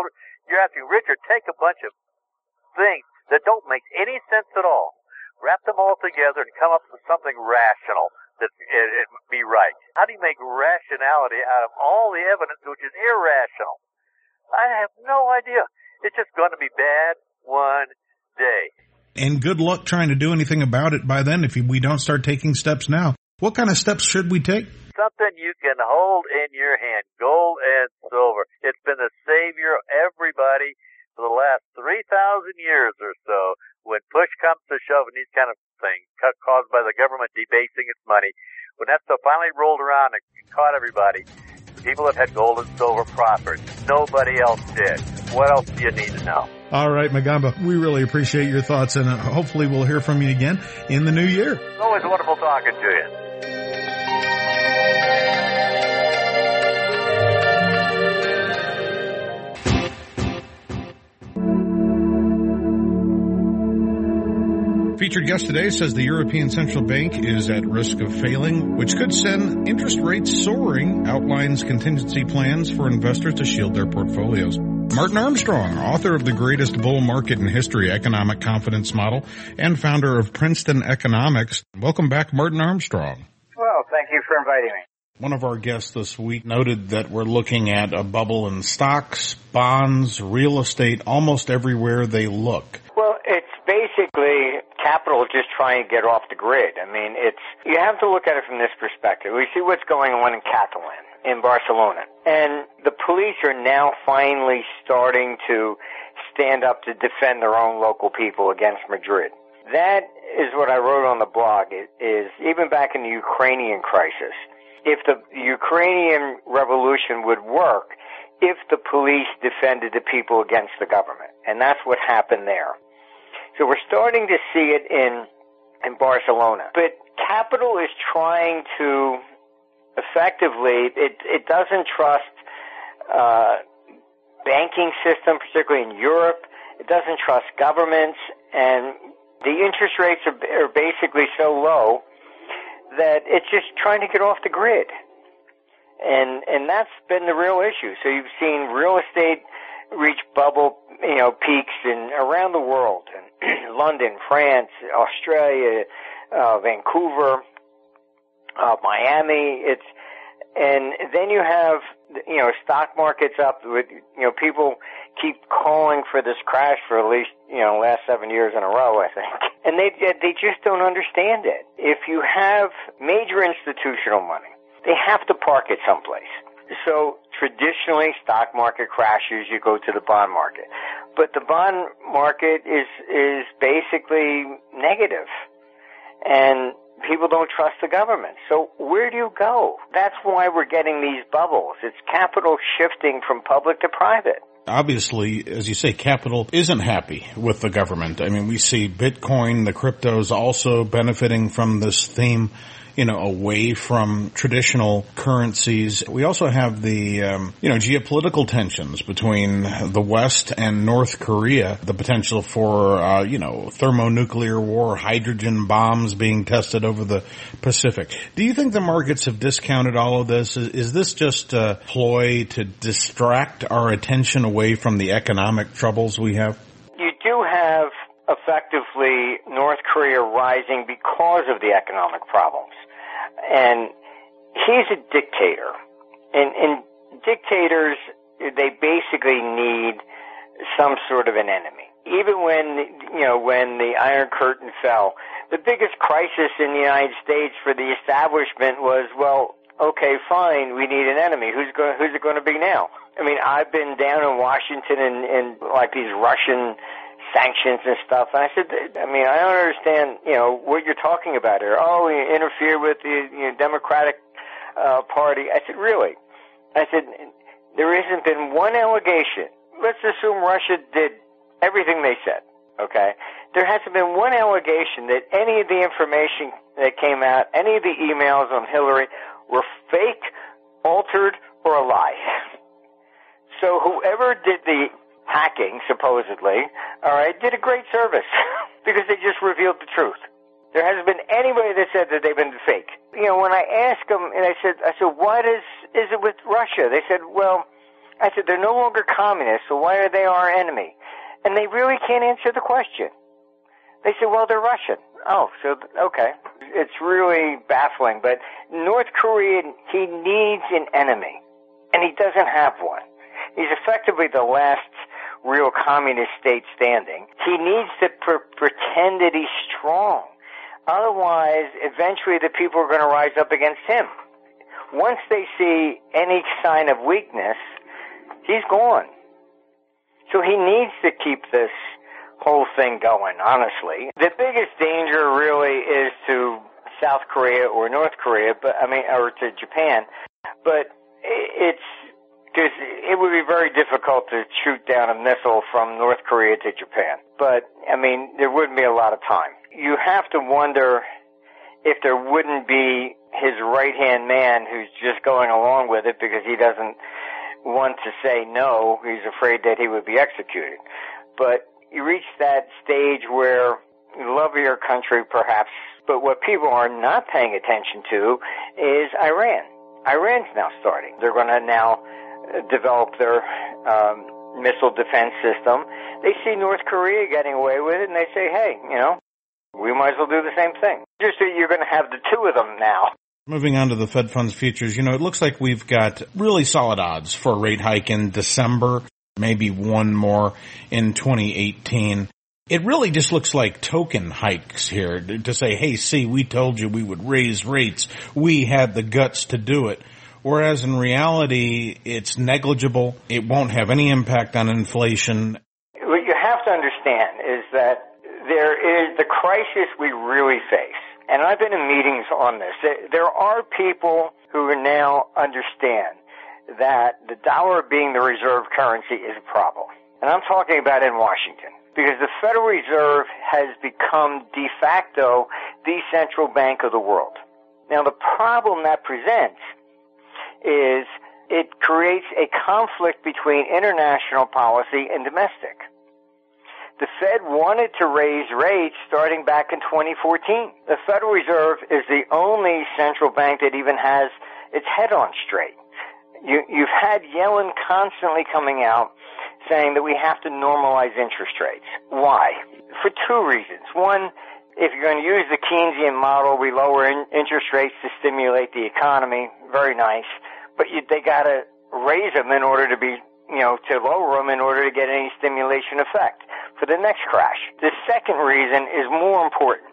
You're asking, Richard, take a bunch of things that don't make any sense at all, wrap them all together and come up with something rational that it, it be right. How do you make rationality out of all the evidence which is irrational? I have no idea. It's just going to be bad one day. And good luck trying to do anything about it by then if we don't start taking steps now. What kind of steps should we take? Something you can hold in your hand, gold and silver. It's been the savior of everybody for the last three thousand years or so. When push comes to shove and these kind of things caused by the government debasing its money, when that stuff finally rolled around and caught everybody, people that had gold and silver prospered. Nobody else did. What else do you need to know? All right, Magamba, we really appreciate your thoughts, and hopefully we'll hear from you again in the new year. It's always wonderful talking to you. Featured guest today says the European Central Bank is at risk of failing, which could send interest rates soaring, outlines contingency plans for investors to shield their portfolios. Martin Armstrong, author of The Greatest Bull Market in History Economic Confidence Model and founder of Princeton Economics. Welcome back, Martin Armstrong. Well, thank you for inviting me. One of our guests this week noted that we're looking at a bubble in stocks, bonds, real estate, almost everywhere they look. Well, it's basically capital just trying to get off the grid. I mean, it's you have to look at it from this perspective. We see what's going on in Catalan, in Barcelona. And the police are now finally starting to stand up to defend their own local people against Madrid. That is what I wrote on the blog, is even back in the Ukrainian crisis, if the Ukrainian revolution would work if the police defended the people against the government. And that's what happened there. So we're starting to see it in in Barcelona. But capital is trying to effectively, it, it doesn't trust uh banking system, particularly in Europe. It doesn't trust governments, and the interest rates are, are basically so low that it's just trying to get off the grid. And and that's been the real issue. So you've seen real estate reach bubble, you know, peaks in around the world, in London, France, Australia, uh, Vancouver, uh, Miami. It's and then you have, you know, stock markets up with, you know, people keep calling for this crash for at least, you know, last seven years in a row, I think. And they they just don't understand it. If you have major institutional money, they have to park it someplace. So traditionally, stock market crashes, you go to the bond market. But the bond market is is basically negative. And people don't trust the government. So where do you go? That's why we're getting these bubbles. It's capital shifting from public to private. Obviously, as you say, capital isn't happy with the government. I mean, we see Bitcoin, the cryptos also benefiting from this theme, you know, away from traditional currencies. We also have the, um, you know, geopolitical tensions between the West and North Korea, the potential for, uh, you know, thermonuclear war, hydrogen bombs being tested over the Pacific. Do you think the markets have discounted all of this? Is, is this just a ploy to distract our attention away from the economic troubles we have? You do have effectively North Korea rising because of the economic problems. And he's a dictator. And, and dictators, they basically need some sort of an enemy. Even when, you know, when the Iron Curtain fell, the biggest crisis in the United States for the establishment was, well, okay, fine, we need an enemy. Who's going, who's it going to be now? I mean, I've been down in Washington and, and like these Russian sanctions and stuff. And I said, I mean, I don't understand, you know, what you're talking about here. Oh, you interfere with the you know, Democratic uh, Party. I said, really? I said, there hasn't been one allegation. Let's assume Russia did everything they said, okay? There hasn't been one allegation that any of the information that came out, any of the emails on Hillary were fake, altered, or a lie. So whoever did the hacking, supposedly, all right, did a great service because they just revealed the truth. There hasn't been anybody that said that they've been fake. You know, when I asked them, and I said, I said, what is, is it with Russia? They said, well, I said, they're no longer communists, so why are they our enemy? And they really can't answer the question. They said, well, they're Russian. Oh, so, okay. It's really baffling. But North Korea, he needs an enemy, and he doesn't have one. He's effectively the last real communist state standing. He needs to pr- pretend that he's strong. Otherwise, eventually the people are going to rise up against him. Once they see any sign of weakness, he's gone. So he needs to keep this whole thing going, honestly. The biggest danger really is to South Korea or North Korea, but I mean, or to Japan. But it's because it would be very difficult to shoot down a missile from North Korea to Japan. But I mean, there wouldn't be a lot of time. You have to wonder if there wouldn't be his right-hand man who's just going along with it because he doesn't want to say no. He's afraid that he would be executed. But you reach that stage where you love your country, perhaps, but what people are not paying attention to is Iran. Iran's now starting. They're going to now develop their um, missile defense system. They see North Korea getting away with it, and they say, hey, you know, we might as well do the same thing. Just that you're going to have the two of them now. Moving on to the Fed funds futures, you know, it looks like we've got really solid odds for a rate hike in December, maybe one more in twenty eighteen. It really just looks like token hikes here to say, hey, see, we told you we would raise rates. We had the guts to do it. Whereas in reality, it's negligible. It won't have any impact on inflation. What you have to understand is that there is the crisis we really face. And I've been in meetings on this. There are people who now understand that the dollar being the reserve currency is a problem. And I'm talking about in Washington. Because the Federal Reserve has become de facto the central bank of the world. Now the problem that presents is it creates a conflict between international policy and domestic. The Fed wanted to raise rates starting back in twenty fourteen. The Federal Reserve is the only central bank that even has its head on straight. You, you've had Yellen constantly coming out saying that we have to normalize interest rates. Why? For two reasons. One, if you're going to use the Keynesian model, we lower in interest rates to stimulate the economy. Very nice. But you, they got to raise them in order to be, you know, to lower them in order to get any stimulation effect for the next crash. The second reason is more important.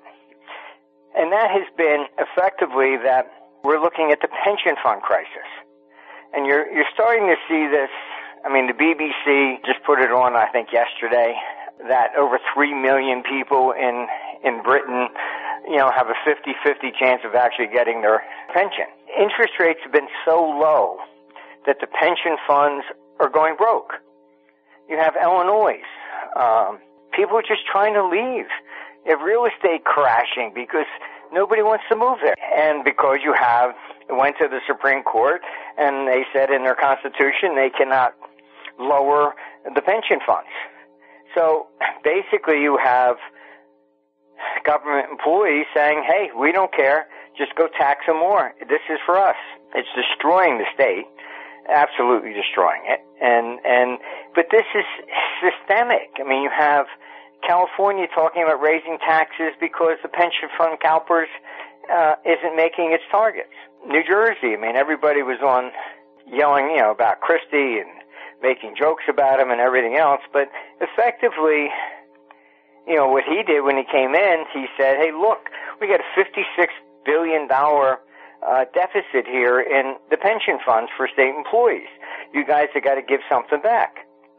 And that has been effectively that we're looking at the pension fund crisis. And you're, you're starting to see this. I mean, the B B C just put it on, I think, yesterday, that over three million people in, in Britain, you know, have a fifty-fifty chance of actually getting their pension. Interest rates have been so low that the pension funds are going broke. You have Illinois. Um, people are just trying to leave. You have real estate crashing because nobody wants to move there. And because you have, it went to the Supreme Court, and they said in their Constitution they cannot lower the pension funds. So basically you have government employees saying, hey, we don't care, just go tax them more. This is for us. It's destroying the state, absolutely destroying it. And, and, but this is systemic. I mean, you have California talking about raising taxes because the pension fund CalPERS uh, isn't making its targets. New Jersey, I mean, everybody was on yelling, you know, about Christie and making jokes about him and everything else, but effectively, you know, what he did when he came in, he said, hey, look, we got a fifty-six billion dollars uh, deficit here in the pension funds for state employees. You guys have got to give something back.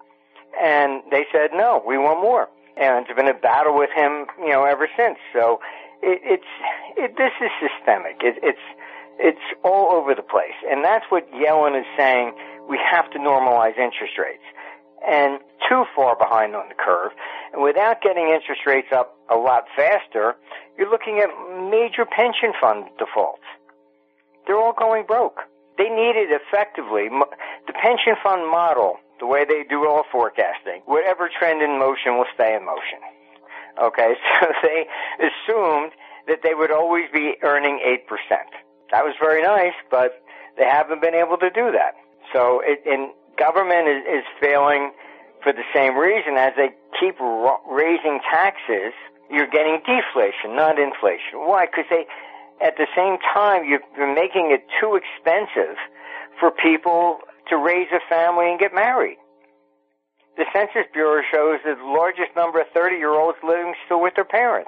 And they said, no, we want more. And it's been a battle with him, you know, ever since. So it, it's, it, this is systemic. It, it's, it's all over the place. And that's what Yellen is saying. We have to normalize interest rates. And too far behind on the curve. And without getting interest rates up a lot faster, you're looking at major pension fund defaults. They're all going broke. They needed effectively, the pension fund model, the way they do all forecasting, whatever trend in motion will stay in motion. Okay, so they assumed that they would always be earning eight percent. That was very nice, but they haven't been able to do that. So, it, and government is, is failing for the same reason. As they keep ra- raising taxes, you're getting deflation, not inflation. Why? Because they, at the same time, you're, you're making it too expensive for people to raise a family and get married. The Census Bureau shows the largest number of thirty-year-olds living still with their parents.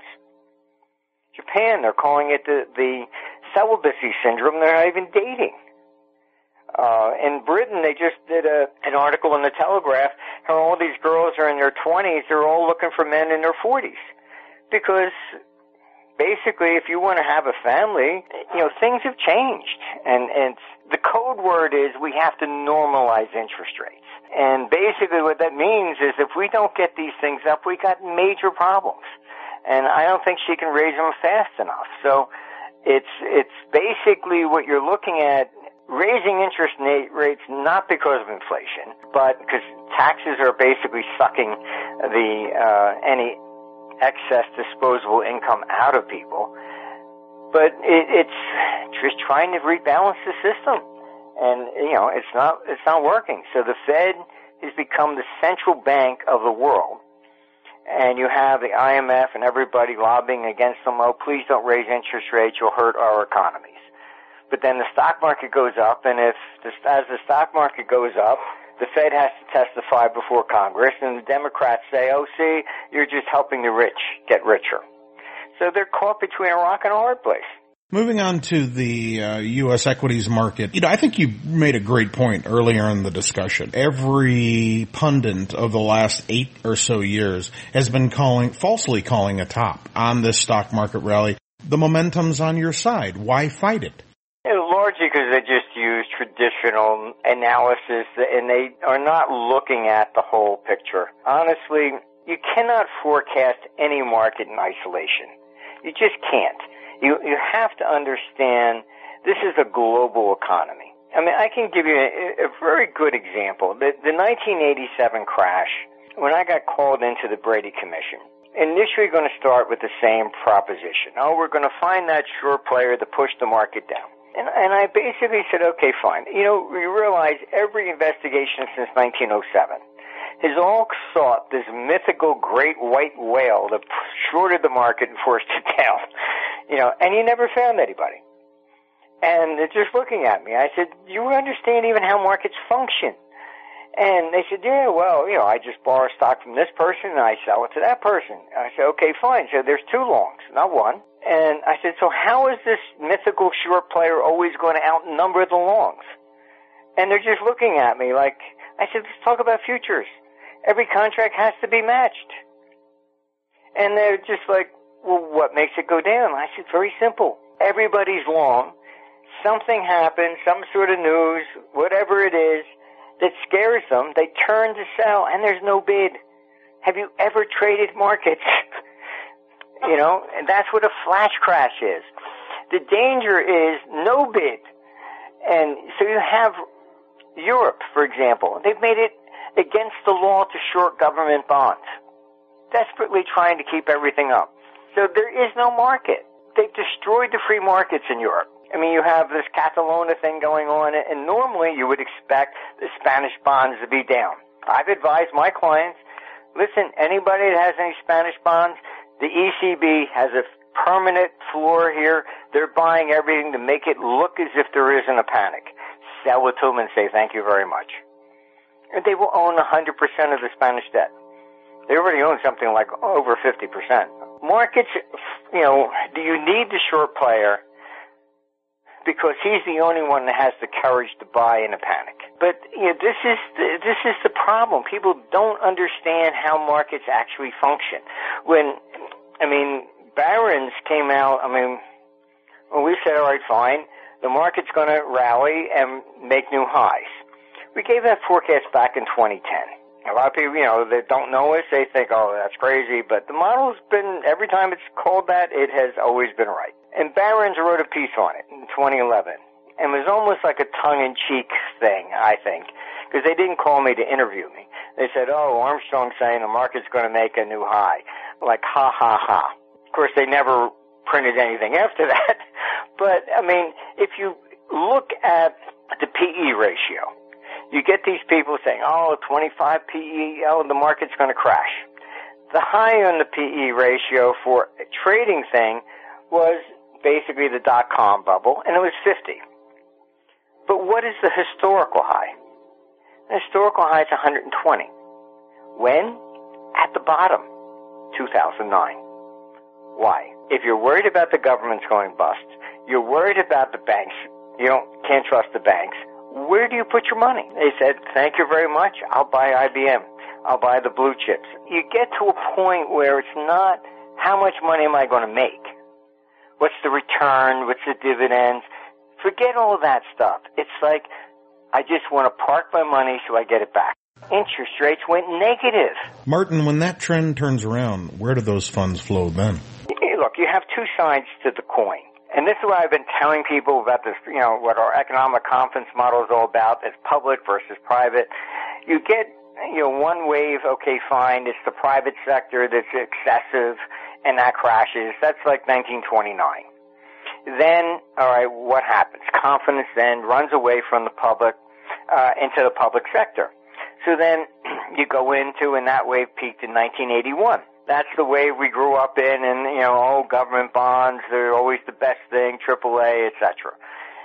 Japan, they're calling it the, the celibacy syndrome. They're not even dating. Uh, in Britain, they just did a, an article in the Telegraph how all these girls are in their twenties. They're all looking for men in their forties. Because basically, if you want to have a family, you know, things have changed. And, and the code word is we have to normalize interest rates. And basically what that means is if we don't get these things up, we got major problems. And I don't think she can raise them fast enough. So it's it's basically what you're looking at, raising interest rates not because of inflation, but because taxes are basically sucking the uh, any excess disposable income out of people. But it, it's just trying to rebalance the system. And, you know, it's not, it's not working. So the Fed has become the central bank of the world. And you have the I M F and everybody lobbying against them. Oh, please don't raise interest rates. You'll hurt our economies. But then the stock market goes up, and if the, as the stock market goes up, the Fed has to testify before Congress, and the Democrats say, oh, see, you're just helping the rich get richer. So they're caught between a rock and a hard place. Moving on to the uh, U S equities market, you know, I think you made a great point earlier in the discussion. Every pundit of the last eight or so years has been calling, falsely calling a top on this stock market rally. The momentum's on your side. Why fight it? Largely because they just use traditional analysis, and they are not looking at the whole picture. Honestly, you cannot forecast any market in isolation. You just can't. You you have to understand this is a global economy. I mean, I can give you a, a very good example. The, the nineteen eighty-seven crash, when I got called into the Brady Commission, initially going to start with the same proposition. Oh, we're going to find that sure player to push the market down. And, and I basically said, okay, fine. You know, we realize every investigation since nineteen oh seven has all sought this mythical great white whale that shorted the market and forced it down. You know, and you never found anybody. And they're just looking at me. I said, you understand even how markets function? And they said, yeah, well, you know, I just borrow stock from this person and I sell it to that person. I said, okay, fine. So there's two longs, not one. And I said, so how is this mythical short player always going to outnumber the longs? And they're just looking at me like, I said, let's talk about futures. Every contract has to be matched. And they're just like, well, what makes it go down? I said, very simple. Everybody's long. Something happens, some sort of news, whatever it is, that scares them. They turn to sell, and there's no bid. Have you ever traded markets? You know, and that's what a flash crash is. The danger is no bid. And so you have Europe, for example. They've made it against the law to short government bonds, desperately trying to keep everything up. So there is no market. They've destroyed the free markets in Europe. I mean, you have this Catalonia thing going on, and normally you would expect the Spanish bonds to be down. I've advised my clients, listen, anybody that has any Spanish bonds, the E C B has a permanent floor here. They're buying everything to make it look as if there isn't a panic. Sell it to them and say thank you very much. And they will own one hundred percent of the Spanish debt. They already own something like over fifty percent. Markets, you know, do you need the short player because he's the only one that has the courage to buy in a panic? But you know, this is the, this is the problem. People don't understand how markets actually function. When, I mean, Barron's came out, I mean, when we said, all right, fine, the market's going to rally and make new highs. We gave that forecast back in twenty ten. A lot of people, you know, that don't know us, they think, oh, that's crazy. But the model's been, every time it's called that, it has always been right. And Barron's wrote a piece on it in twenty eleven. And it was almost like a tongue-in-cheek thing, I think, because they didn't call me to interview me. They said, oh, Armstrong's saying the market's going to make a new high. Like, ha, ha, ha. Of course, they never printed anything after that. But, I mean, if you look at the P E ratio, you get these people saying, oh, twenty-five P E, oh, the market's going to crash. The high on the P E ratio for a trading thing was basically the dot-com bubble, and it was fifty. But what is the historical high? The historical high is one hundred twenty. When? At the bottom, two thousand nine. Why? If you're worried about the government's going bust, you're worried about the banks, you don't can't trust the banks, where do you put your money? They said, thank you very much, I'll buy I B M. I'll buy the blue chips. You get to a point where it's not how much money am I going to make? What's the return? What's the dividends? Forget all that stuff. It's like, I just want to park my money so I get it back. Interest rates went negative. Martin, when that trend turns around, where do those funds flow then? Look, you have two sides to the coin. And this is what I've been telling people about this, you know, what our economic confidence model is all about. It's public versus private. You get, you know, one wave, okay, fine, it's the private sector that's excessive and that crashes. That's like nineteen twenty-nine. Then, all right, what happens? Confidence then runs away from the public uh, into the public sector. So then you go into, and that wave peaked in nineteen eighty-one. That's the wave we grew up in, and, you know, oh, government bonds, they're always the best thing, triple A, et cetera.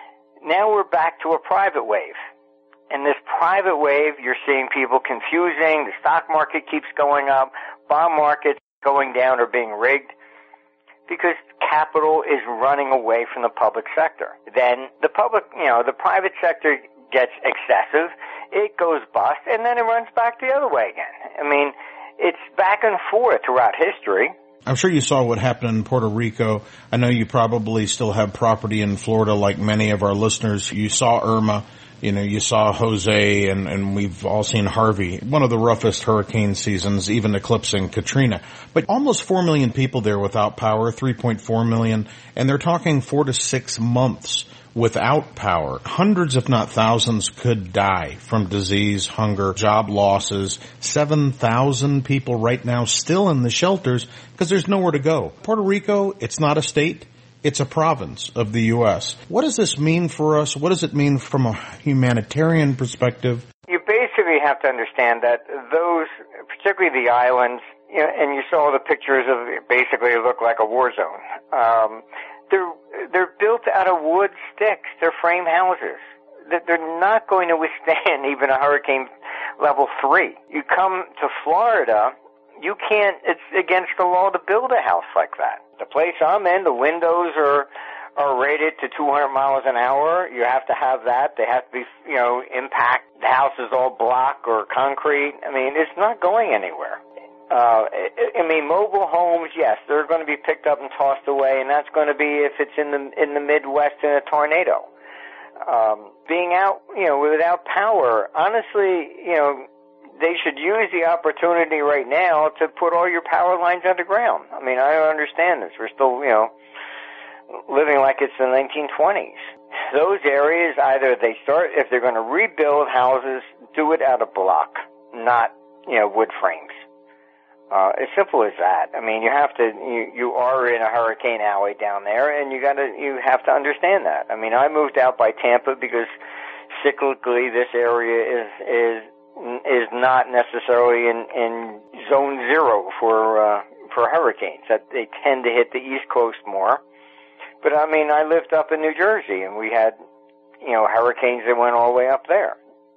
Now we're back to a private wave. And this private wave, you're seeing people confusing, the stock market keeps going up, bond markets going down or being rigged, because capital is running away from the public sector. Then the public, you know, the private sector gets excessive, it goes bust, and then it runs back the other way again. I mean, it's back and forth throughout history. I'm sure you saw what happened in Puerto Rico. I know you probably still have property in Florida like many of our listeners. You saw Irma, you know, you saw Jose, and, and we've all seen Harvey, one of the roughest hurricane seasons, even eclipsing Katrina. But almost four million people there without power, three point four million, and they're talking four to six months without power. Hundreds, if not thousands, could die from disease, hunger, job losses. seven thousand people right now still in the shelters because there's nowhere to go. Puerto Rico, it's not a state. It's a province of the U S. What does this mean for us? What does it mean from a humanitarian perspective? You basically have to understand that those, particularly the islands, you know, and you saw the pictures of it, basically it looked like a war zone. Um, they're they're built out of wood sticks. They're frame houses. They're not going to withstand even a hurricane level three. You come to Florida, you can't, it's against the law to build a house like that. The place I'm in, the windows are are rated to two hundred miles an hour. You have to have that. They have to be, you know, impact. The house is all block or concrete. I mean, it's not going anywhere. Uh, I mean, mobile homes, yes, they're going to be picked up and tossed away, and that's going to be if it's in the in the Midwest in a tornado. Um, being out, you know, without power, honestly, you know, they should use the opportunity right now to put all your power lines underground. I mean, I don't understand this. We're still, you know, living like it's the nineteen twenties. Those areas, either they start, if they're going to rebuild houses, do it out of block, not, you know, wood frames. Uh, as simple as that. I mean, you have to, you, you are in a hurricane alley down there, and you gotta, you have to understand that. I mean, I moved out by Tampa because cyclically this area is, is, is not necessarily in, in zone zero for, uh, for hurricanes. That they tend to hit the East Coast more. But I mean, I lived up in New Jersey, and we had, you know, hurricanes that went all the way up there.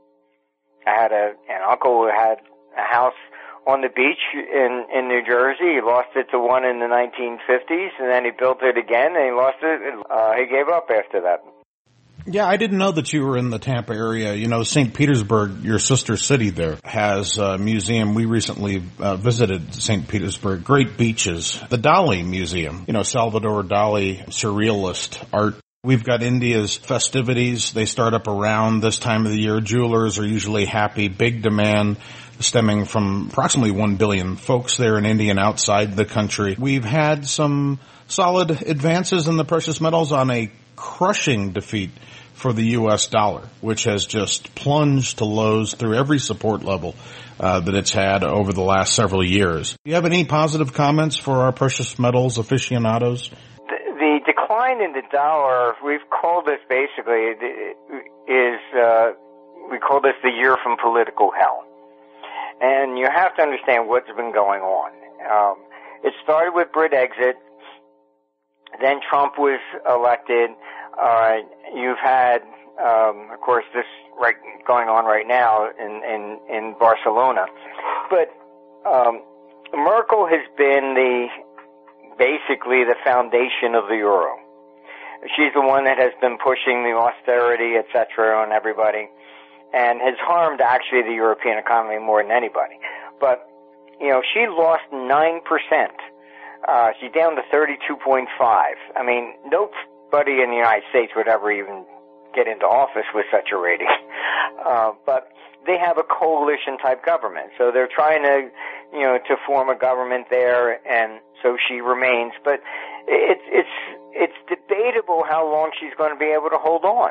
I had a, an uncle who had a house on the beach in, in New Jersey. He lost it to one in the nineteen fifties, and then he built it again, and he lost it. Uh, he gave up after that. Yeah, I didn't know that you were in the Tampa area. You know, Saint Petersburg, your sister city there, has a museum. We recently uh, visited Saint Petersburg. Great beaches. The Dali Museum, you know, Salvador Dali, surrealist art. We've got India's festivities. They start up around this time of the year. Jewelers are usually happy. Big demand stemming from approximately one billion folks there in India and outside the country. We've had some solid advances in the precious metals on a crushing defeat for the U S dollar, which has just plunged to lows through every support level uh, that it's had over the last several years. Do you have any positive comments for our precious metals aficionados? The, the decline in the dollar, we've called this basically, is, uh, we call this the year from political hell. And you have to understand what's been going on. Um, it started with Brexit. Then Trump was elected. Uh, you've had, um, of course, this right going on right now in, in, in Barcelona. But um, Merkel has been the basically the foundation of the euro. She's the one that has been pushing the austerity, et cetera, on everybody, and has harmed actually the European economy more than anybody. But, you know, she lost nine percent. Uh, she's down to thirty-two point five. I mean, nobody in the United States would ever even get into office with such a rating. Uh, but they have a coalition-type government. So they're trying to, you know, to form a government there, and so she remains. But it's, it's, it's debatable how long she's going to be able to hold on.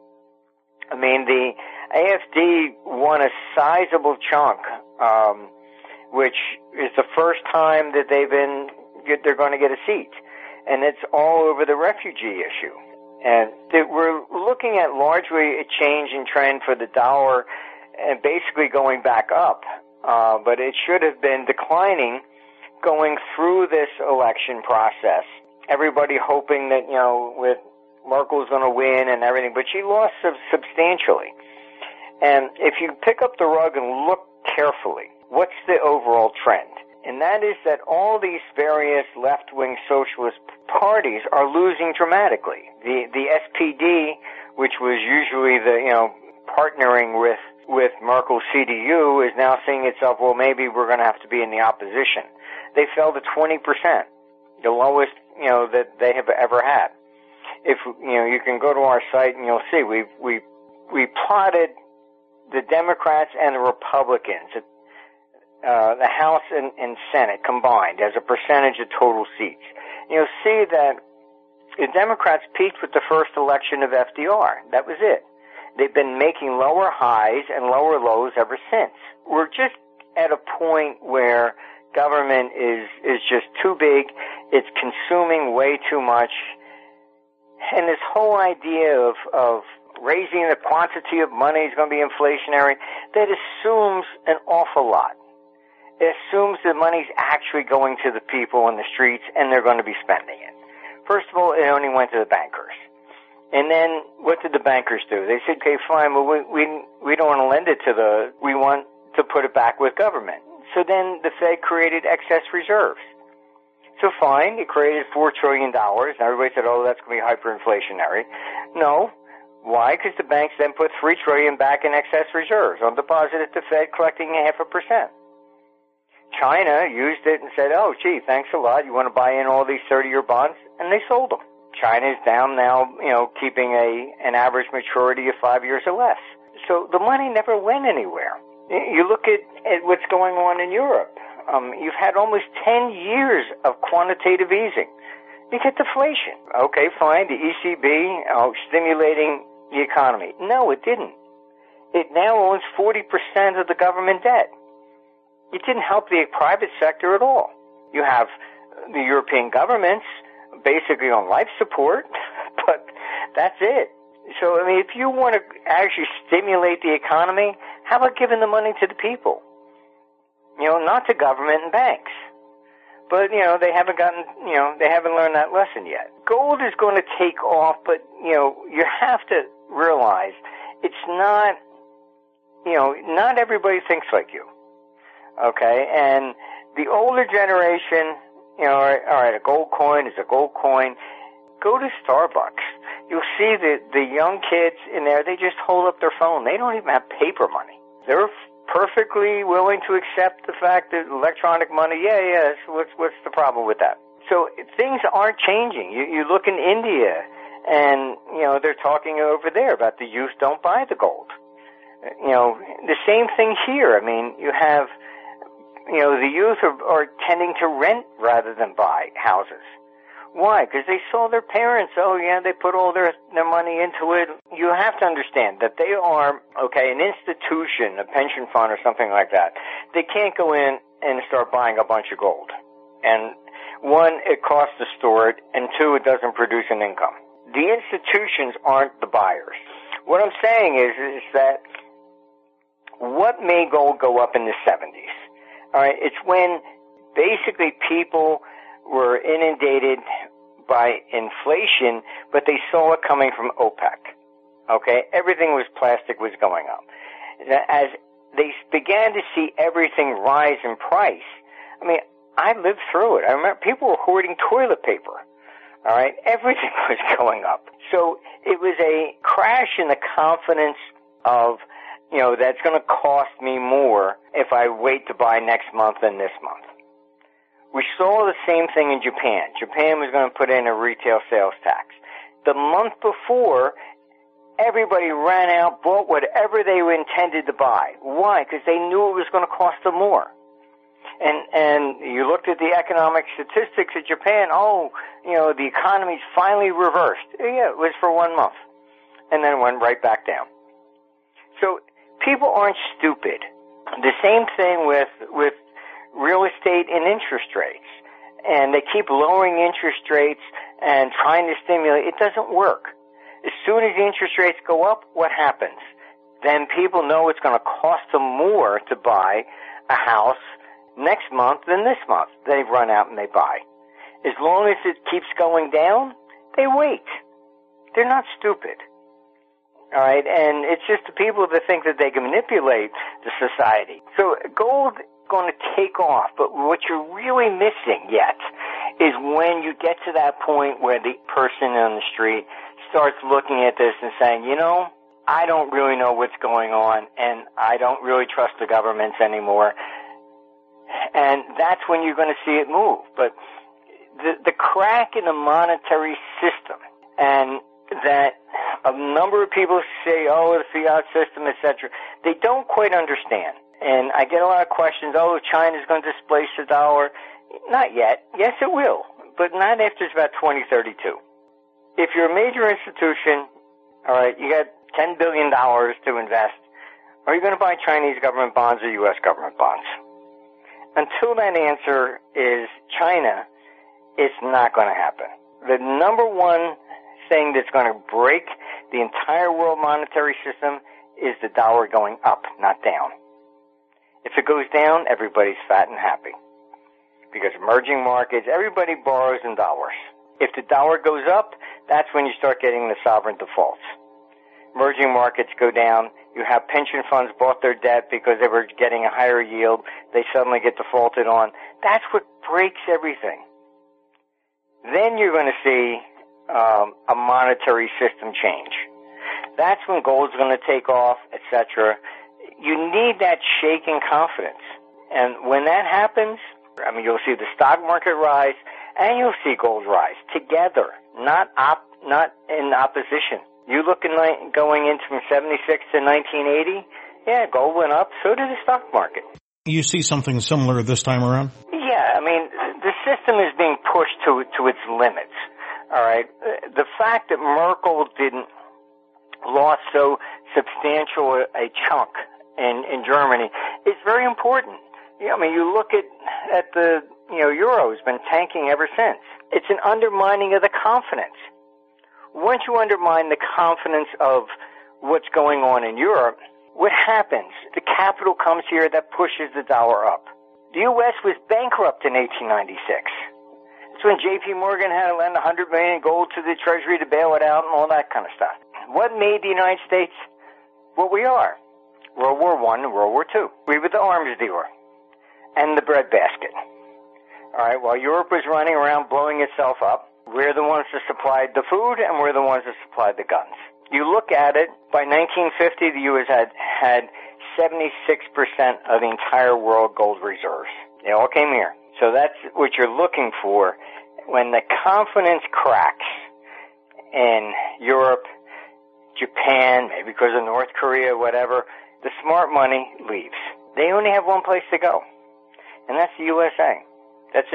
I mean, the A F D won a sizable chunk, um, which is the first time that they've been, they're going to get a seat. And it's all over the refugee issue. And we're looking at largely a change in trend for the dollar and basically going back up. Uh, but it should have been declining going through this election process. Everybody hoping that, you know, with Merkel's going to win and everything, but she lost sub- substantially. And if you pick up the rug and look carefully, what's the overall trend? And that is that all these various left-wing socialist parties are losing dramatically. The the S P D, which was usually the, you know, partnering with, with Merkel's C D U, is now seeing itself, well, maybe we're going to have to be in the opposition. They fell to twenty percent, the lowest, you know, that they have ever had. If, you know, you can go to our site and you'll see, we we we plotted the Democrats and the Republicans, uh, the House and, and Senate combined as a percentage of total seats. You'll see that the Democrats peaked with the first election of F D R. That was it. They've been making lower highs and lower lows ever since. We're just at a point where government is, is just too big. It's consuming way too much. And this whole idea of, of raising the quantity of money is going to be inflationary, that assumes an awful lot. It assumes that money's actually going to the people in the streets and they're going to be spending it. First of all, it only went to the bankers. And then what did the bankers do? They said, okay, fine, well, we, we, we don't want to lend it to the, we want to put it back with government. So then the Fed created excess reserves. So fine, it created four trillion dollars, and everybody said, oh, that's going to be hyperinflationary. No. Why? Because the banks then put three trillion dollars back in excess reserves on deposit at the Fed, collecting a half a percent. China used it and said, oh, gee, thanks a lot. You want to buy in all these thirty-year bonds? And they sold them. China's down now, you know, keeping a an average maturity of five years or less. So the money never went anywhere. You look at, at what's going on in Europe. Um, you've had almost ten years of quantitative easing. You get deflation. Okay, fine, the E C B oh, stimulating the economy. No, it didn't. It now owns forty percent of the government debt. It didn't help the private sector at all. You have the European governments basically on life support, but that's it. So, I mean, if you want to actually stimulate the economy, how about giving the money to the people? You know, not to government and banks. But, you know, they haven't gotten, you know, they haven't learned that lesson yet. Gold is going to take off, but, you know, you have to realize it's not, you know, not everybody thinks like you. Okay? And the older generation, you know, all right, all right, a gold coin is a gold coin. Go to Starbucks. You'll see the, the young kids in there, they just hold up their phone. They don't even have paper money. They're perfectly willing to accept the fact that electronic money, yeah, yeah, what's, what's the problem with that? So things aren't changing. You, you look in India, and, you know, they're talking over there about the youth don't buy the gold. You know, the same thing here. I mean, you have, you know, the youth are, are tending to rent rather than buy houses. Why? Because they saw their parents, oh yeah, they put all their, their money into it. You have to understand that they are, okay, an institution, a pension fund or something like that. They can't go in and start buying a bunch of gold. And one, it costs to store it, and two, it doesn't produce an income. The institutions aren't the buyers. What I'm saying is, is that What made gold go up in the seventies? All right, it's when basically people were inundated by inflation, but they saw it coming from OPEC. Okay, everything was plastic was going up. As they began to see everything rise in price, I mean, I lived through it. I remember people were hoarding toilet paper. All right, everything was going up. So it was a crash in the confidence of, you know, that's going to cost me more if I wait to buy next month than this month. We saw the same thing in Japan. Japan was going to put in a retail sales tax. The month before, everybody ran out, bought whatever they were intended to buy. Why? Because they knew it was going to cost them more. And and you looked at the economic statistics of Japan, oh, you know, the economy's finally reversed. Yeah, it was for one month. And then it went right back down. So people aren't stupid. The same thing with with real estate and interest rates. And they keep lowering interest rates and trying to stimulate. It doesn't work. As soon as the interest rates go up, what happens? Then people know it's going to cost them more to buy a house next month than this month. They run out and they buy. As long as it keeps going down, they wait. They're not stupid. All right, and it's just the people that think that they can manipulate the society. So gold going to take off, but what you're really missing yet is when you get to that point where the person on the street starts looking at this and saying, you know, I don't really know what's going on, and I don't really trust the governments anymore. And that's when you're going to see it move. But the, the crack in the monetary system, and that a number of people say, oh, the fiat system, et cetera, they don't quite understand. And I get a lot of questions, oh, China's going to displace the dollar. Not yet. Yes, it will, but not after it's about twenty thirty-two. If you're a major institution, all right, you got ten billion dollars to invest, are you going to buy Chinese government bonds or U S government bonds? Until that answer is China, it's not going to happen. The number one thing that's going to break the entire world monetary system is the dollar going up, not down. If it goes down, everybody's fat and happy. Because emerging markets, everybody borrows in dollars. If the dollar goes up, that's when you start getting the sovereign defaults. Emerging markets go down. You have pension funds bought their debt because they were getting a higher yield. They suddenly get defaulted on. That's what breaks everything. Then you're going to see um, a monetary system change. That's when gold's going to take off, et cetera. You need that shaking confidence. And when that happens, I mean, you'll see the stock market rise and you'll see gold rise together, not op, not in opposition. You look in going into from seventy-six to nineteen eighty, yeah, gold went up, so did the stock market. You see something similar this time around? Yeah, I mean, the system is being pushed to to its limits. All right, the fact that Merkel didn't lost so substantial a chunk in in Germany is very important. Yeah, I mean, you look at at the you know euro's been tanking ever since. It's an undermining of the confidence. Once you undermine the confidence of what's going on in Europe, what happens? The capital comes here that pushes the dollar up. The U S was bankrupt in eighteen ninety-six. That's when J P Morgan had to lend one hundred million dollars gold to the Treasury to bail it out and all that kind of stuff. What made the United States what we are? World War One and World War Two. We were the arms dealer and the breadbasket. All right, while Europe was running around blowing itself up, we're the ones that supplied the food, and we're the ones that supplied the guns. You look at it, by nineteen fifty, the U S had had seventy-six percent of the entire world gold reserves. They all came here. So that's what you're looking for. When the confidence cracks in Europe, Japan, maybe because of North Korea, whatever, the smart money leaves. They only have one place to go, and that's the U S A. That's it.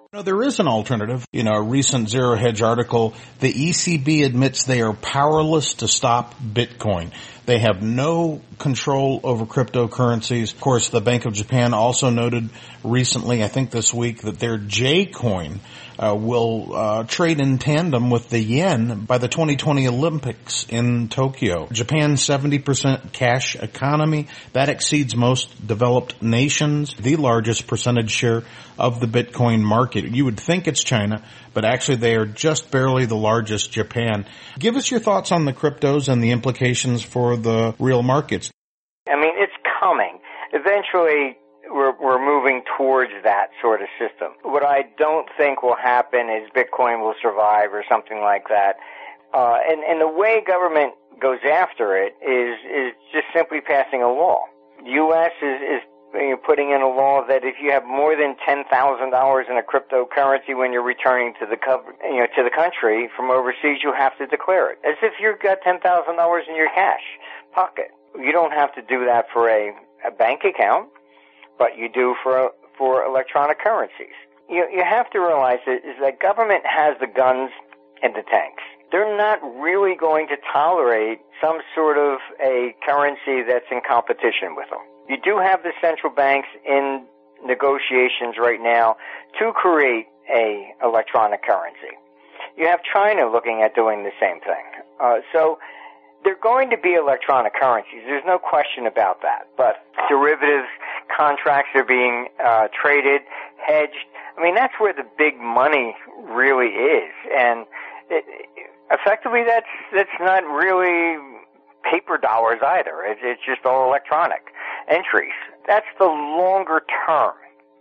No, there is an alternative. You know, a recent Zero Hedge article, the E C B admits they are powerless to stop Bitcoin. They have no control over cryptocurrencies. Of course, the Bank of Japan also noted recently, I think this week, that their J-Coin uh, will uh, trade in tandem with the yen by the twenty twenty Olympics in Tokyo. Japan's seventy percent cash economy, that exceeds most developed nations, the largest percentage share of the Bitcoin market. You would think it's China, but actually they are just barely the largest, Japan. Give us your thoughts on the cryptos and the implications for the real markets. I mean, it's coming. Eventually, we're, we're moving towards that sort of system. What I don't think will happen is Bitcoin will survive or something like that. Uh, and, and the way government goes after it is, is just simply passing a law. The U S is, is You're putting in a law that if you have more than ten thousand dollars in a cryptocurrency when you're returning to the co- you know to the country from overseas, you have to declare it as if you've got ten thousand dollars in your cash pocket. You don't have to do that for a, a bank account, but you do for for electronic currencies. You you have to realize that is that government has the guns and the tanks. They're not really going to tolerate some sort of a currency that's in competition with them. You do have the central banks in negotiations right now to create a electronic currency. You have China looking at doing the same thing. Uh, so they're going to be electronic currencies. There's no question about that. But derivatives, contracts are being uh, traded, hedged. I mean, that's where the big money really is. And it, effectively, that's that's not really paper dollars either. It's, it's just all electronic entries. That's the longer term.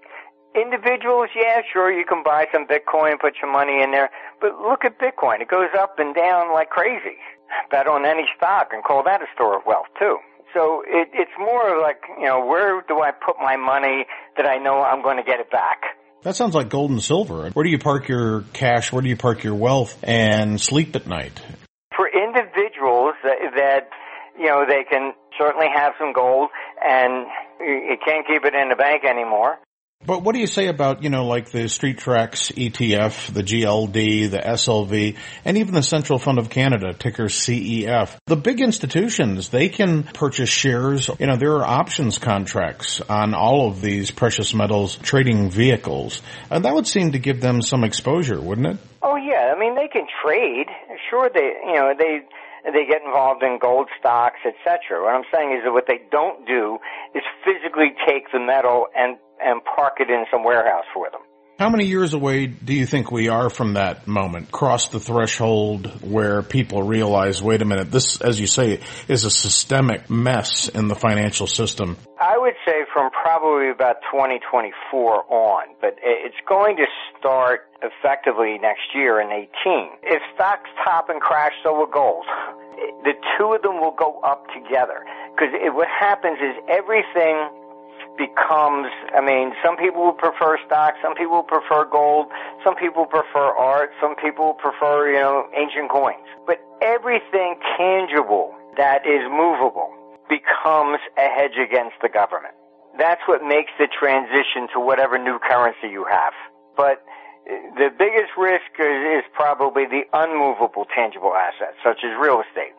Individuals, yeah, sure, you can buy some Bitcoin, put your money in there, but look at Bitcoin. It goes up and down like crazy. Bet on any stock and call that a store of wealth, too. So it, it's more like, you know, where do I put my money that I know I'm going to get it back? That sounds like gold and silver. Where do you park your cash? Where do you park your wealth and sleep at night? For individuals that, that you know, they can certainly have some gold, and you can't keep it in the bank anymore. But what do you say about, you know, like the Street Tracks E T F, the G L D, the S L V, and even the Central Fund of Canada, ticker C E F? The big institutions, they can purchase shares. You know, there are options contracts on all of these precious metals trading vehicles. And that would seem to give them some exposure, wouldn't it? Oh, yeah. I mean, they can trade. Sure, they, you know, they... They get involved in gold stocks, et cetera. What I'm saying is that what they don't do is physically take the metal and, and park it in some warehouse for them. How many years away do you think we are from that moment? Cross the threshold where people realize, wait a minute, this, as you say, is a systemic mess in the financial system. I would say from probably about twenty twenty-four on, but it's going to start effectively next year in eighteen. If stocks top and crash, so will gold. The two of them will go up together. Because what happens is everything becomes, I mean, some people will prefer stocks, some people will prefer gold, some people prefer art, some people prefer, you know, ancient coins. But everything tangible that is movable becomes a hedge against the government. That's what makes the transition to whatever new currency you have. But the biggest risk is, is probably the unmovable tangible assets, such as real estate.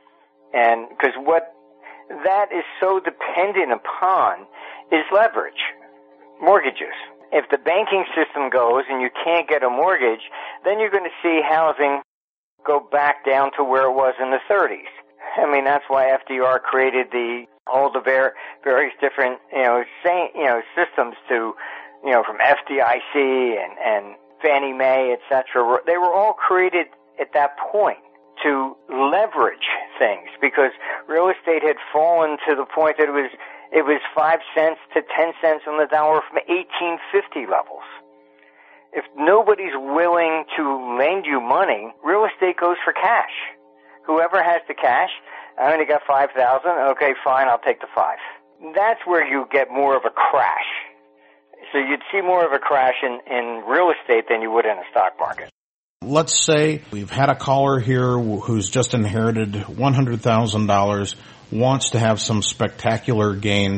And because what that is so dependent upon is leverage, mortgages. If the banking system goes and you can't get a mortgage, then you're going to see housing go back down to where it was in the thirties. I mean, that's why F D R created the all the var- various different, you know, say, you know, systems to, you know, from F D I C and, and Fannie Mae, et cetera. They were all created at that point to leverage things because real estate had fallen to the point that it was it was five cents to ten cents on the dollar from eighteen fifty levels. If nobody's willing to lend you money, real estate goes for cash. Whoever has the cash, I only got five thousand. Okay, fine, I'll take the five. That's where you get more of a crash. So you'd see more of a crash in, in real estate than you would in a stock market. Let's say we've had a caller here who's just inherited one hundred thousand dollars, wants to have some spectacular gains.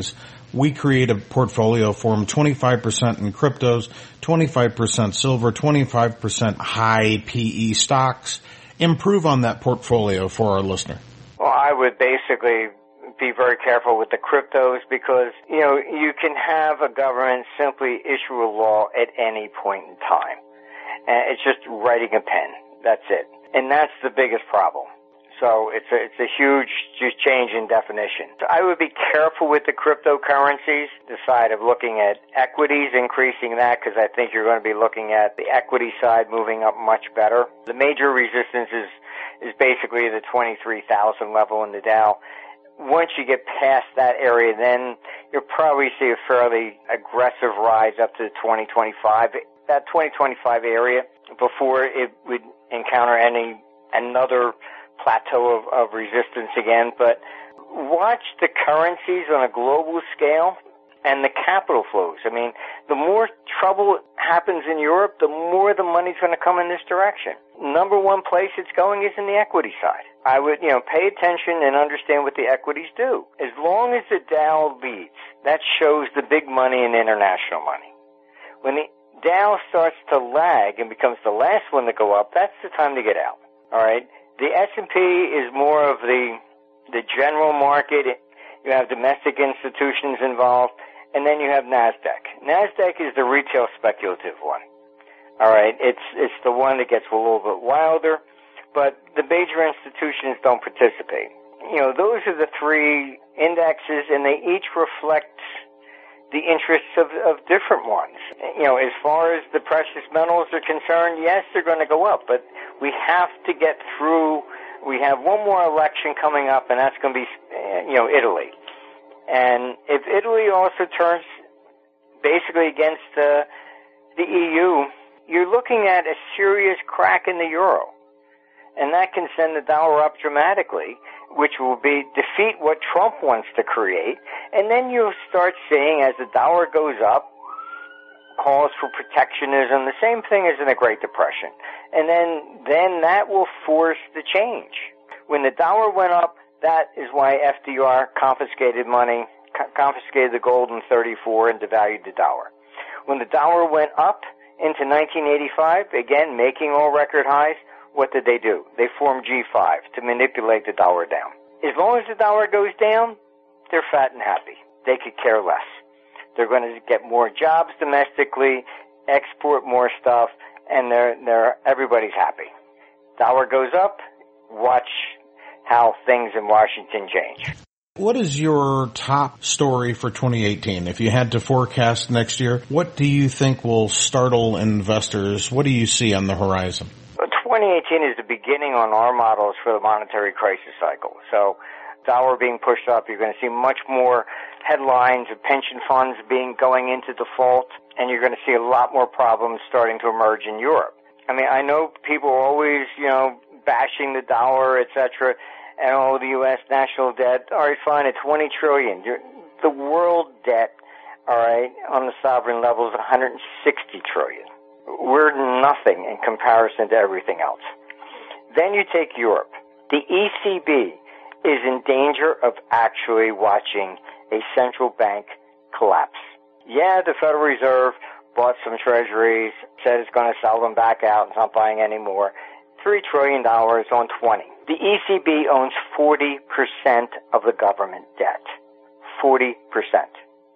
we create a portfolio for them, twenty-five percent in cryptos, twenty-five percent silver, twenty-five percent high P E stocks. Improve on that portfolio for our listener. Well, I would basically be very careful with the cryptos because, you know, you can have a government simply issue a law at any point in time. And it's just writing a pen. That's it. And that's the biggest problem. So it's a, it's a huge just change in definition. So I would be careful with the cryptocurrencies, the side of looking at equities, increasing that, because I think you're going to be looking at the equity side moving up much better. The major resistance is, is basically the twenty-three thousand level in the Dow. Once you get past that area, then you'll probably see a fairly aggressive rise up to the twenty twenty-five, that twenty twenty-five area, before it would encounter any another plateau of, of resistance again. But watch the currencies on a global scale and the capital flows. I mean, the more trouble happens in Europe, the more the money's going to come in this direction. Number one place it's going is in the equity side. I would, you know, pay attention and understand what the equities do. As long as the Dow leads, that shows the big money and international money. When the Dow starts to lag and becomes the last one to go up, that's the time to get out. All right? The S and P is more of the the general market. You have domestic institutions involved, and then you have NASDAQ. NASDAQ is the retail speculative one. All right? It's it's the one that gets a little bit wilder, but the major institutions don't participate. You know, those are the three indexes, and they each reflect the interests of, of different ones. You know, as far as the precious metals are concerned, yes, they're going to go up, but we have to get through. We have one more election coming up, and that's going to be, you know, Italy. And if Italy also turns basically against uh, the E U, you're looking at a serious crack in the euro. And that can send the dollar up dramatically, which will be defeat what Trump wants to create. And then you'll start seeing, as the dollar goes up, calls for protectionism, the same thing as in the Great Depression. And then, then that will force the change. When the dollar went up, that is why F D R confiscated money, co- confiscated the gold in thirty-four and devalued the dollar. When the dollar went up into nineteen eighty-five, again, making all record highs, what did they do? They formed G five to manipulate the dollar down. As long as the dollar goes down, they're fat and happy. They could care less. They're going to get more jobs domestically, export more stuff, and they're, they're, everybody's happy. Dollar goes up, watch how things in Washington change. What is your top story for twenty eighteen? If you had to forecast next year, what do you think will startle investors? What do you see on the horizon? twenty eighteen is the beginning on our models for the monetary crisis cycle. So dollar being pushed up, you're going to see much more headlines of pension funds being going into default, and you're going to see a lot more problems starting to emerge in Europe. I mean, I know people are always, you know, bashing the dollar, et cetera, and oh, the U S national debt. All right, fine, at twenty trillion dollars. The world debt, all right, on the sovereign level is one hundred sixty trillion dollars. We're nothing in comparison to everything else. Then you take Europe. The E C B is in danger of actually watching a central bank collapse. Yeah, the Federal Reserve bought some treasuries, said it's going to sell them back out, it's not buying any more. three trillion dollars on twenty. The E C B owns forty percent of the government debt. forty percent.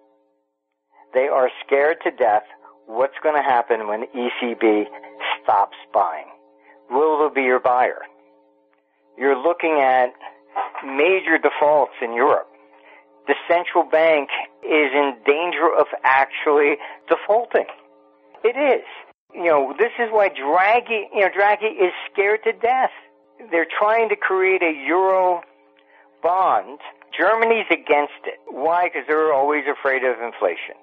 They are scared to death what's going to happen when the E C B stops buying. Will there be your buyer? You're looking at major defaults in Europe. The central bank is in danger of actually defaulting. It is. You know, this is why Draghi, you know, Draghi is scared to death. They're trying to create a euro bond. Germany's against it. Why? Because they're always afraid of inflation.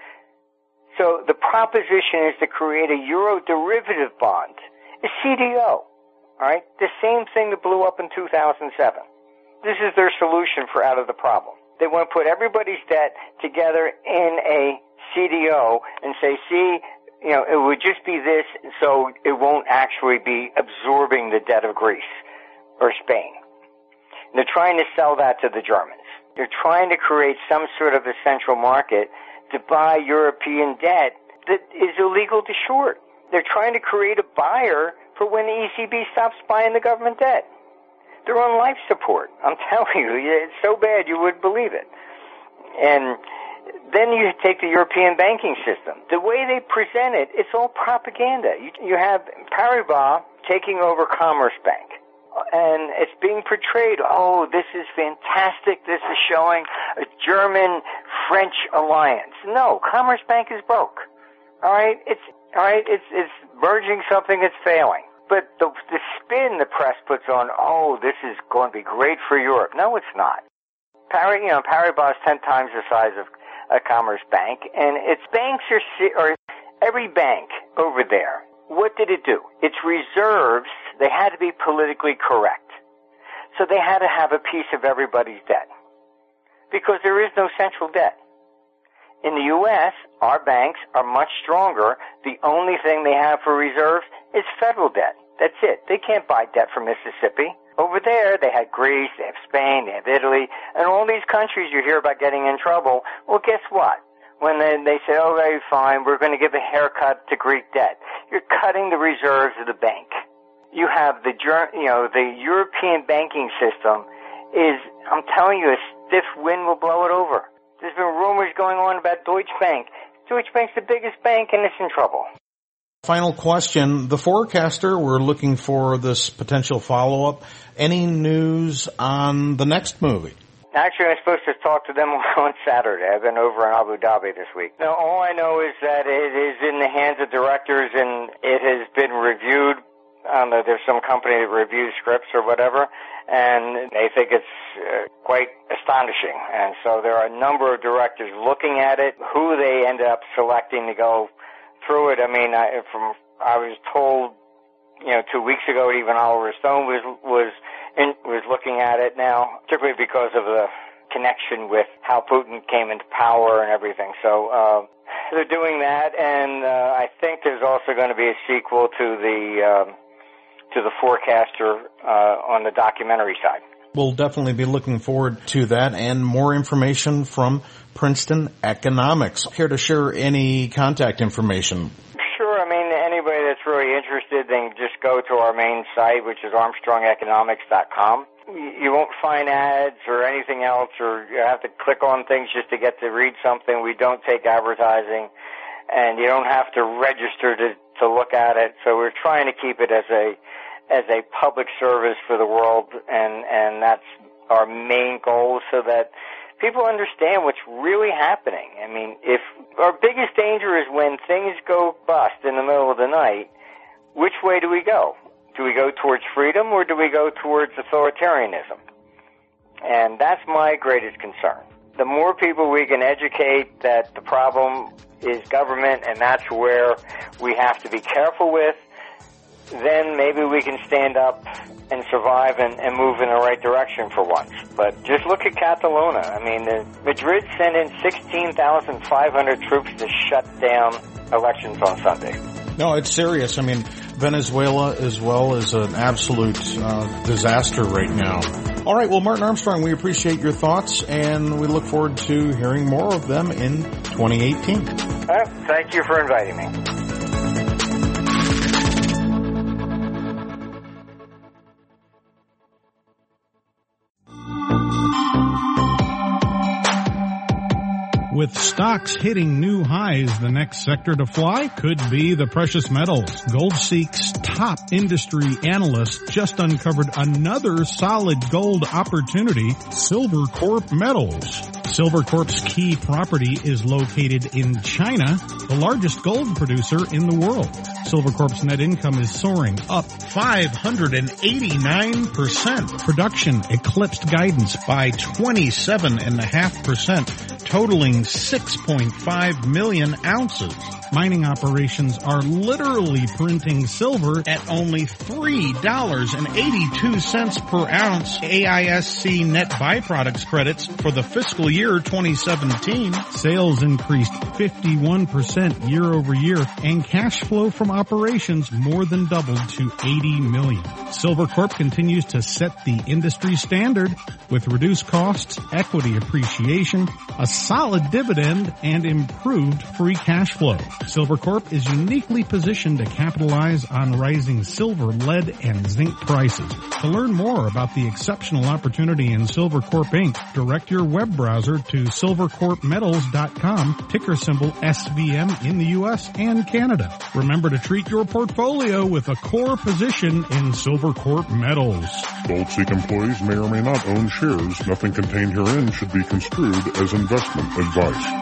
So the proposition is to create a euro derivative bond, a C D O. All right, the same thing that blew up in two thousand seven. This is their solution for out of the problem. They want to put everybody's debt together in a C D O and say, see, you know, it would just be this, so it won't actually be absorbing the debt of Greece or Spain. And they're trying to sell that to the Germans. They're trying to create some sort of a central market to buy European debt that is illegal to short. They're trying to create a buyer for when the E C B stops buying the government debt. They're on life support. I'm telling you, it's so bad you wouldn't believe it. And then you take the European banking system. The way they present it, it's all propaganda. You, you have Paribas taking over Commerce Bank. And it's being portrayed, oh, this is fantastic. This is showing a German-French alliance. No, Commerce Bank is broke. All right? It's, all right? It's, it's merging something that's failing. But the, the spin the press puts on, oh, this is going to be great for Europe. No, it's not. Pari, you know, Paribas is ten times the size of a Commerce Bank, and its banks are, or every bank over there, what did it do? Its reserves, they had to be politically correct. So they had to have a piece of everybody's debt. Because there is no central debt. In the U S, our banks are much stronger. The only thing they have for reserves is federal debt. That's it. They can't buy debt from Mississippi. Over there, they had Greece, they have Spain, they have Italy, and all these countries you hear about getting in trouble. Well, guess what? When they, they say, oh, very fine, we're going to give a haircut to Greek debt. You're cutting the reserves of the bank. You have the, you know, the European banking system is, I'm telling you, a stiff wind will blow it over. There's been rumors going on about Deutsche Bank. Deutsche Bank's the biggest bank and it's in trouble. Final question. The Forecaster, we're looking for this potential follow-up. Any news on the next movie? Actually, I'm supposed to talk to them on Saturday. I've been over in Abu Dhabi this week. Now, all I know is that it is in the hands of directors and it has been reviewed. Um, there's some company that reviews scripts or whatever, and they think it's uh, quite astonishing. And so there are a number of directors looking at it, who they end up selecting to go through it. I mean, I, from I was told, you know, two weeks ago, even Oliver Stone was was in, was looking at it now, particularly because of the connection with how Putin came into power and everything. So uh, they're doing that, and uh, I think there's also going to be a sequel to the uh, to the Forecaster uh, on the documentary side. We'll definitely be looking forward to that and more information from Princeton Economics. Care to share any contact information? Sure. I mean, anybody that's really interested, then just go to our main site, which is armstrong economics dot com. You won't find ads or anything else, or you have to click on things just to get to read something. We don't take advertising, and you don't have to register to, to look at it. So we're trying to keep it as a as a public service for the world, and, and that's our main goal, so that people understand what's really happening. I mean, if our biggest danger is when things go bust in the middle of the night, which way do we go? Do we go towards freedom, or do we go towards authoritarianism? And that's my greatest concern. The more people we can educate that the problem is government, and that's where we have to be careful with, then maybe we can stand up and survive and, and move in the right direction for once. But just look at Catalonia. I mean, the, Madrid sent in sixteen thousand five hundred troops to shut down elections on Sunday. No, it's serious. I mean, Venezuela as well is an absolute uh, disaster right now. All right, well, Martin Armstrong, we appreciate your thoughts, and we look forward to hearing more of them in twenty eighteen. Uh, thank you for inviting me. With stocks hitting new highs, the next sector to fly could be the precious metals. GoldSeek's top industry analyst just uncovered another solid gold opportunity, Silvercorp Metals. Silvercorp's key property is located in China, the largest gold producer in the world. Silvercorp's net income is soaring, up five hundred eighty-nine percent. Production eclipsed guidance by twenty-seven point five percent, totaling six point five million ounces. Mining operations are literally printing silver at only three dollars and eighty-two cents per ounce A I S C net byproducts credits for the fiscal year twenty seventeen. Sales increased fifty-one percent year over year, and cash flow from operations more than doubled to eighty million dollars. Silvercorp continues to set the industry standard with reduced costs, equity appreciation, a solid dividend, and improved free cash flow. Silvercorp is uniquely positioned to capitalize on rising silver, lead, and zinc prices. To learn more about the exceptional opportunity in Silvercorp Incorporated, direct your web browser to silvercorp metals dot com, ticker symbol S V M in the U S and Canada. Remember to treat your portfolio with a core position in Silvercorp Metals. Gold Seek employees may or may not own shares. Nothing contained herein should be construed as investment advice.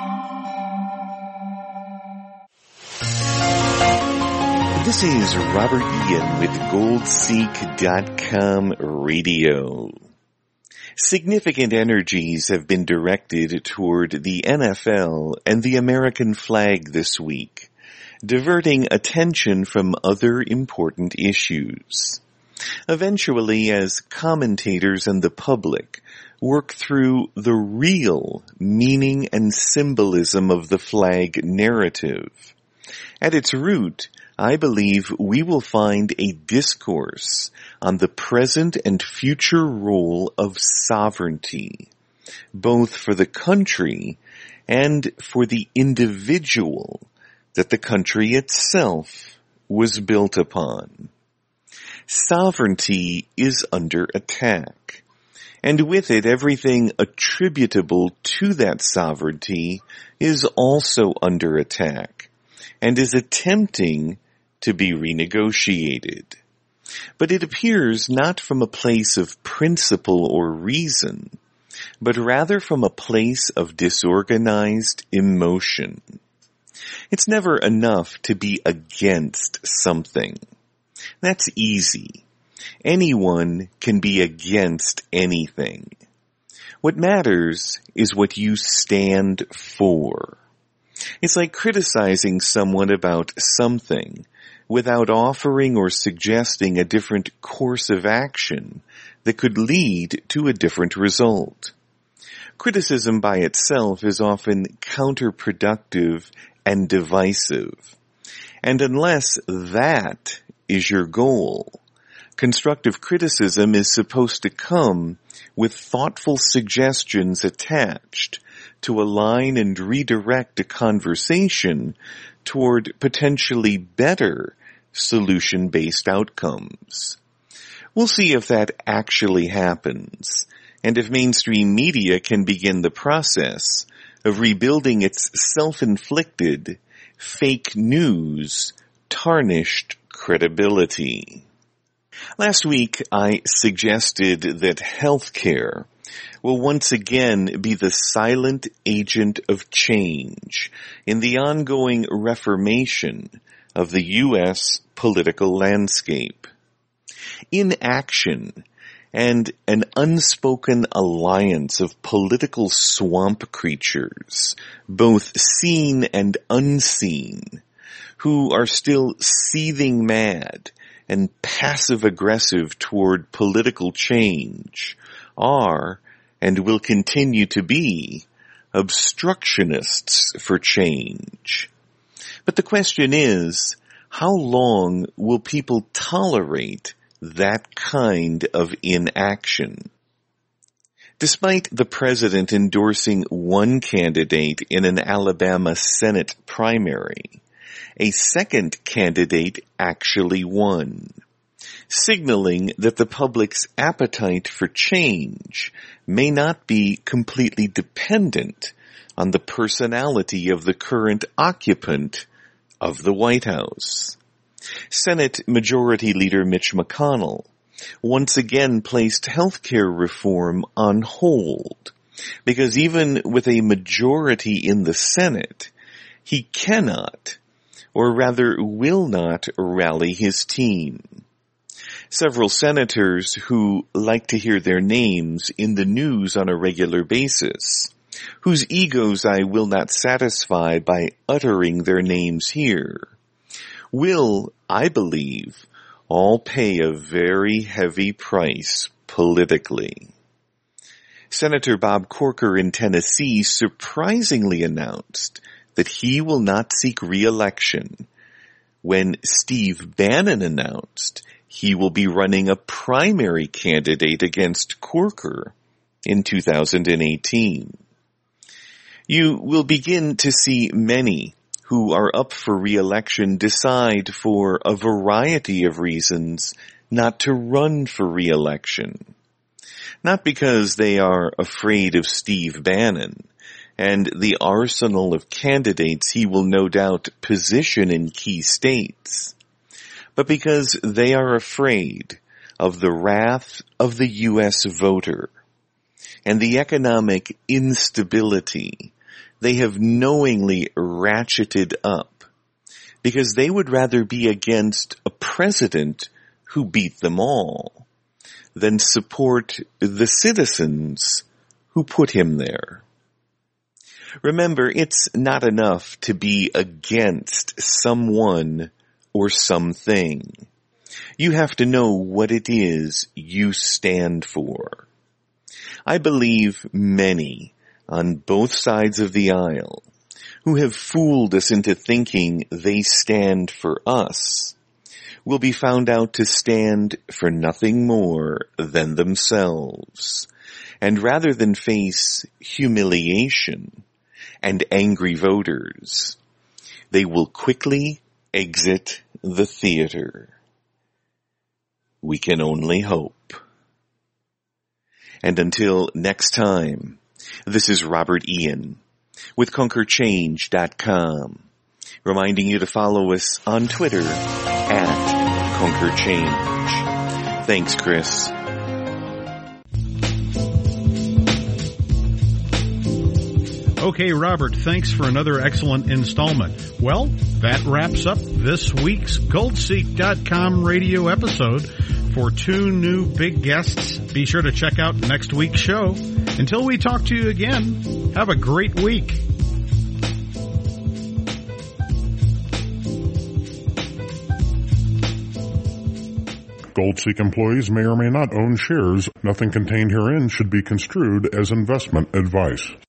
This is Robert Ian with gold seek dot com Radio. Significant energies have been directed toward the N F L and the American flag this week, diverting attention from other important issues. Eventually, as commentators and the public work through the real meaning and symbolism of the flag narrative, at its root, I believe we will find a discourse on the present and future role of sovereignty, both for the country and for the individual that the country itself was built upon. Sovereignty is under attack, and with it everything attributable to that sovereignty is also under attack and is attempting to be renegotiated. But it appears not from a place of principle or reason, but rather from a place of disorganized emotion. It's never enough to be against something. That's easy. Anyone can be against anything. What matters is what you stand for. It's like criticizing someone about something without offering or suggesting a different course of action that could lead to a different result. Criticism by itself is often counterproductive and divisive. And unless that is your goal, constructive criticism is supposed to come with thoughtful suggestions attached to align and redirect a conversation toward potentially better solution-based outcomes. We'll see if that actually happens, and if mainstream media can begin the process of rebuilding its self-inflicted, fake news, tarnished credibility. Last week, I suggested that healthcare will once again be the silent agent of change in the ongoing reformation of the U S political landscape. Inaction and an unspoken alliance of political swamp creatures, both seen and unseen, who are still seething mad and passive-aggressive toward political change, are and will continue to be obstructionists for change. But the question is, how long will people tolerate that kind of inaction? Despite the president endorsing one candidate in an Alabama Senate primary, a second candidate actually won, signaling that the public's appetite for change may not be completely dependent on the personality of the current occupant of the White House. Senate Majority Leader Mitch McConnell once again placed healthcare reform on hold, because even with a majority in the Senate, he cannot, or rather will not, rally his team. Several senators who like to hear their names in the news on a regular basis whose egos I will not satisfy by uttering their names here, will, I believe, all pay a very heavy price politically. Senator Bob Corker in Tennessee surprisingly announced that he will not seek re-election when Steve Bannon announced he will be running a primary candidate against Corker in two thousand eighteen. You will begin to see many who are up for re-election decide for a variety of reasons not to run for re-election. Not because they are afraid of Steve Bannon and the arsenal of candidates he will no doubt position in key states, but because they are afraid of the wrath of the U S voter and the economic instability they have knowingly ratcheted up, because they would rather be against a president who beat them all than support the citizens who put him there. Remember, it's not enough to be against someone or something. You have to know what it is you stand for. I believe many on both sides of the aisle who have fooled us into thinking they stand for us will be found out to stand for nothing more than themselves. And rather than face humiliation and angry voters, they will quickly exit the theater. We can only hope. And until next time, this is Robert Ian with Conquer Change dot com, reminding you to follow us on Twitter at Conquer Change. Thanks, Chris. Okay, Robert, thanks for another excellent installment. Well, that wraps up this week's Gold Seek dot com radio episode. For two new big guests, be sure to check out next week's show. Until we talk to you again, have a great week. GoldSeek employees may or may not own shares. Nothing contained herein should be construed as investment advice.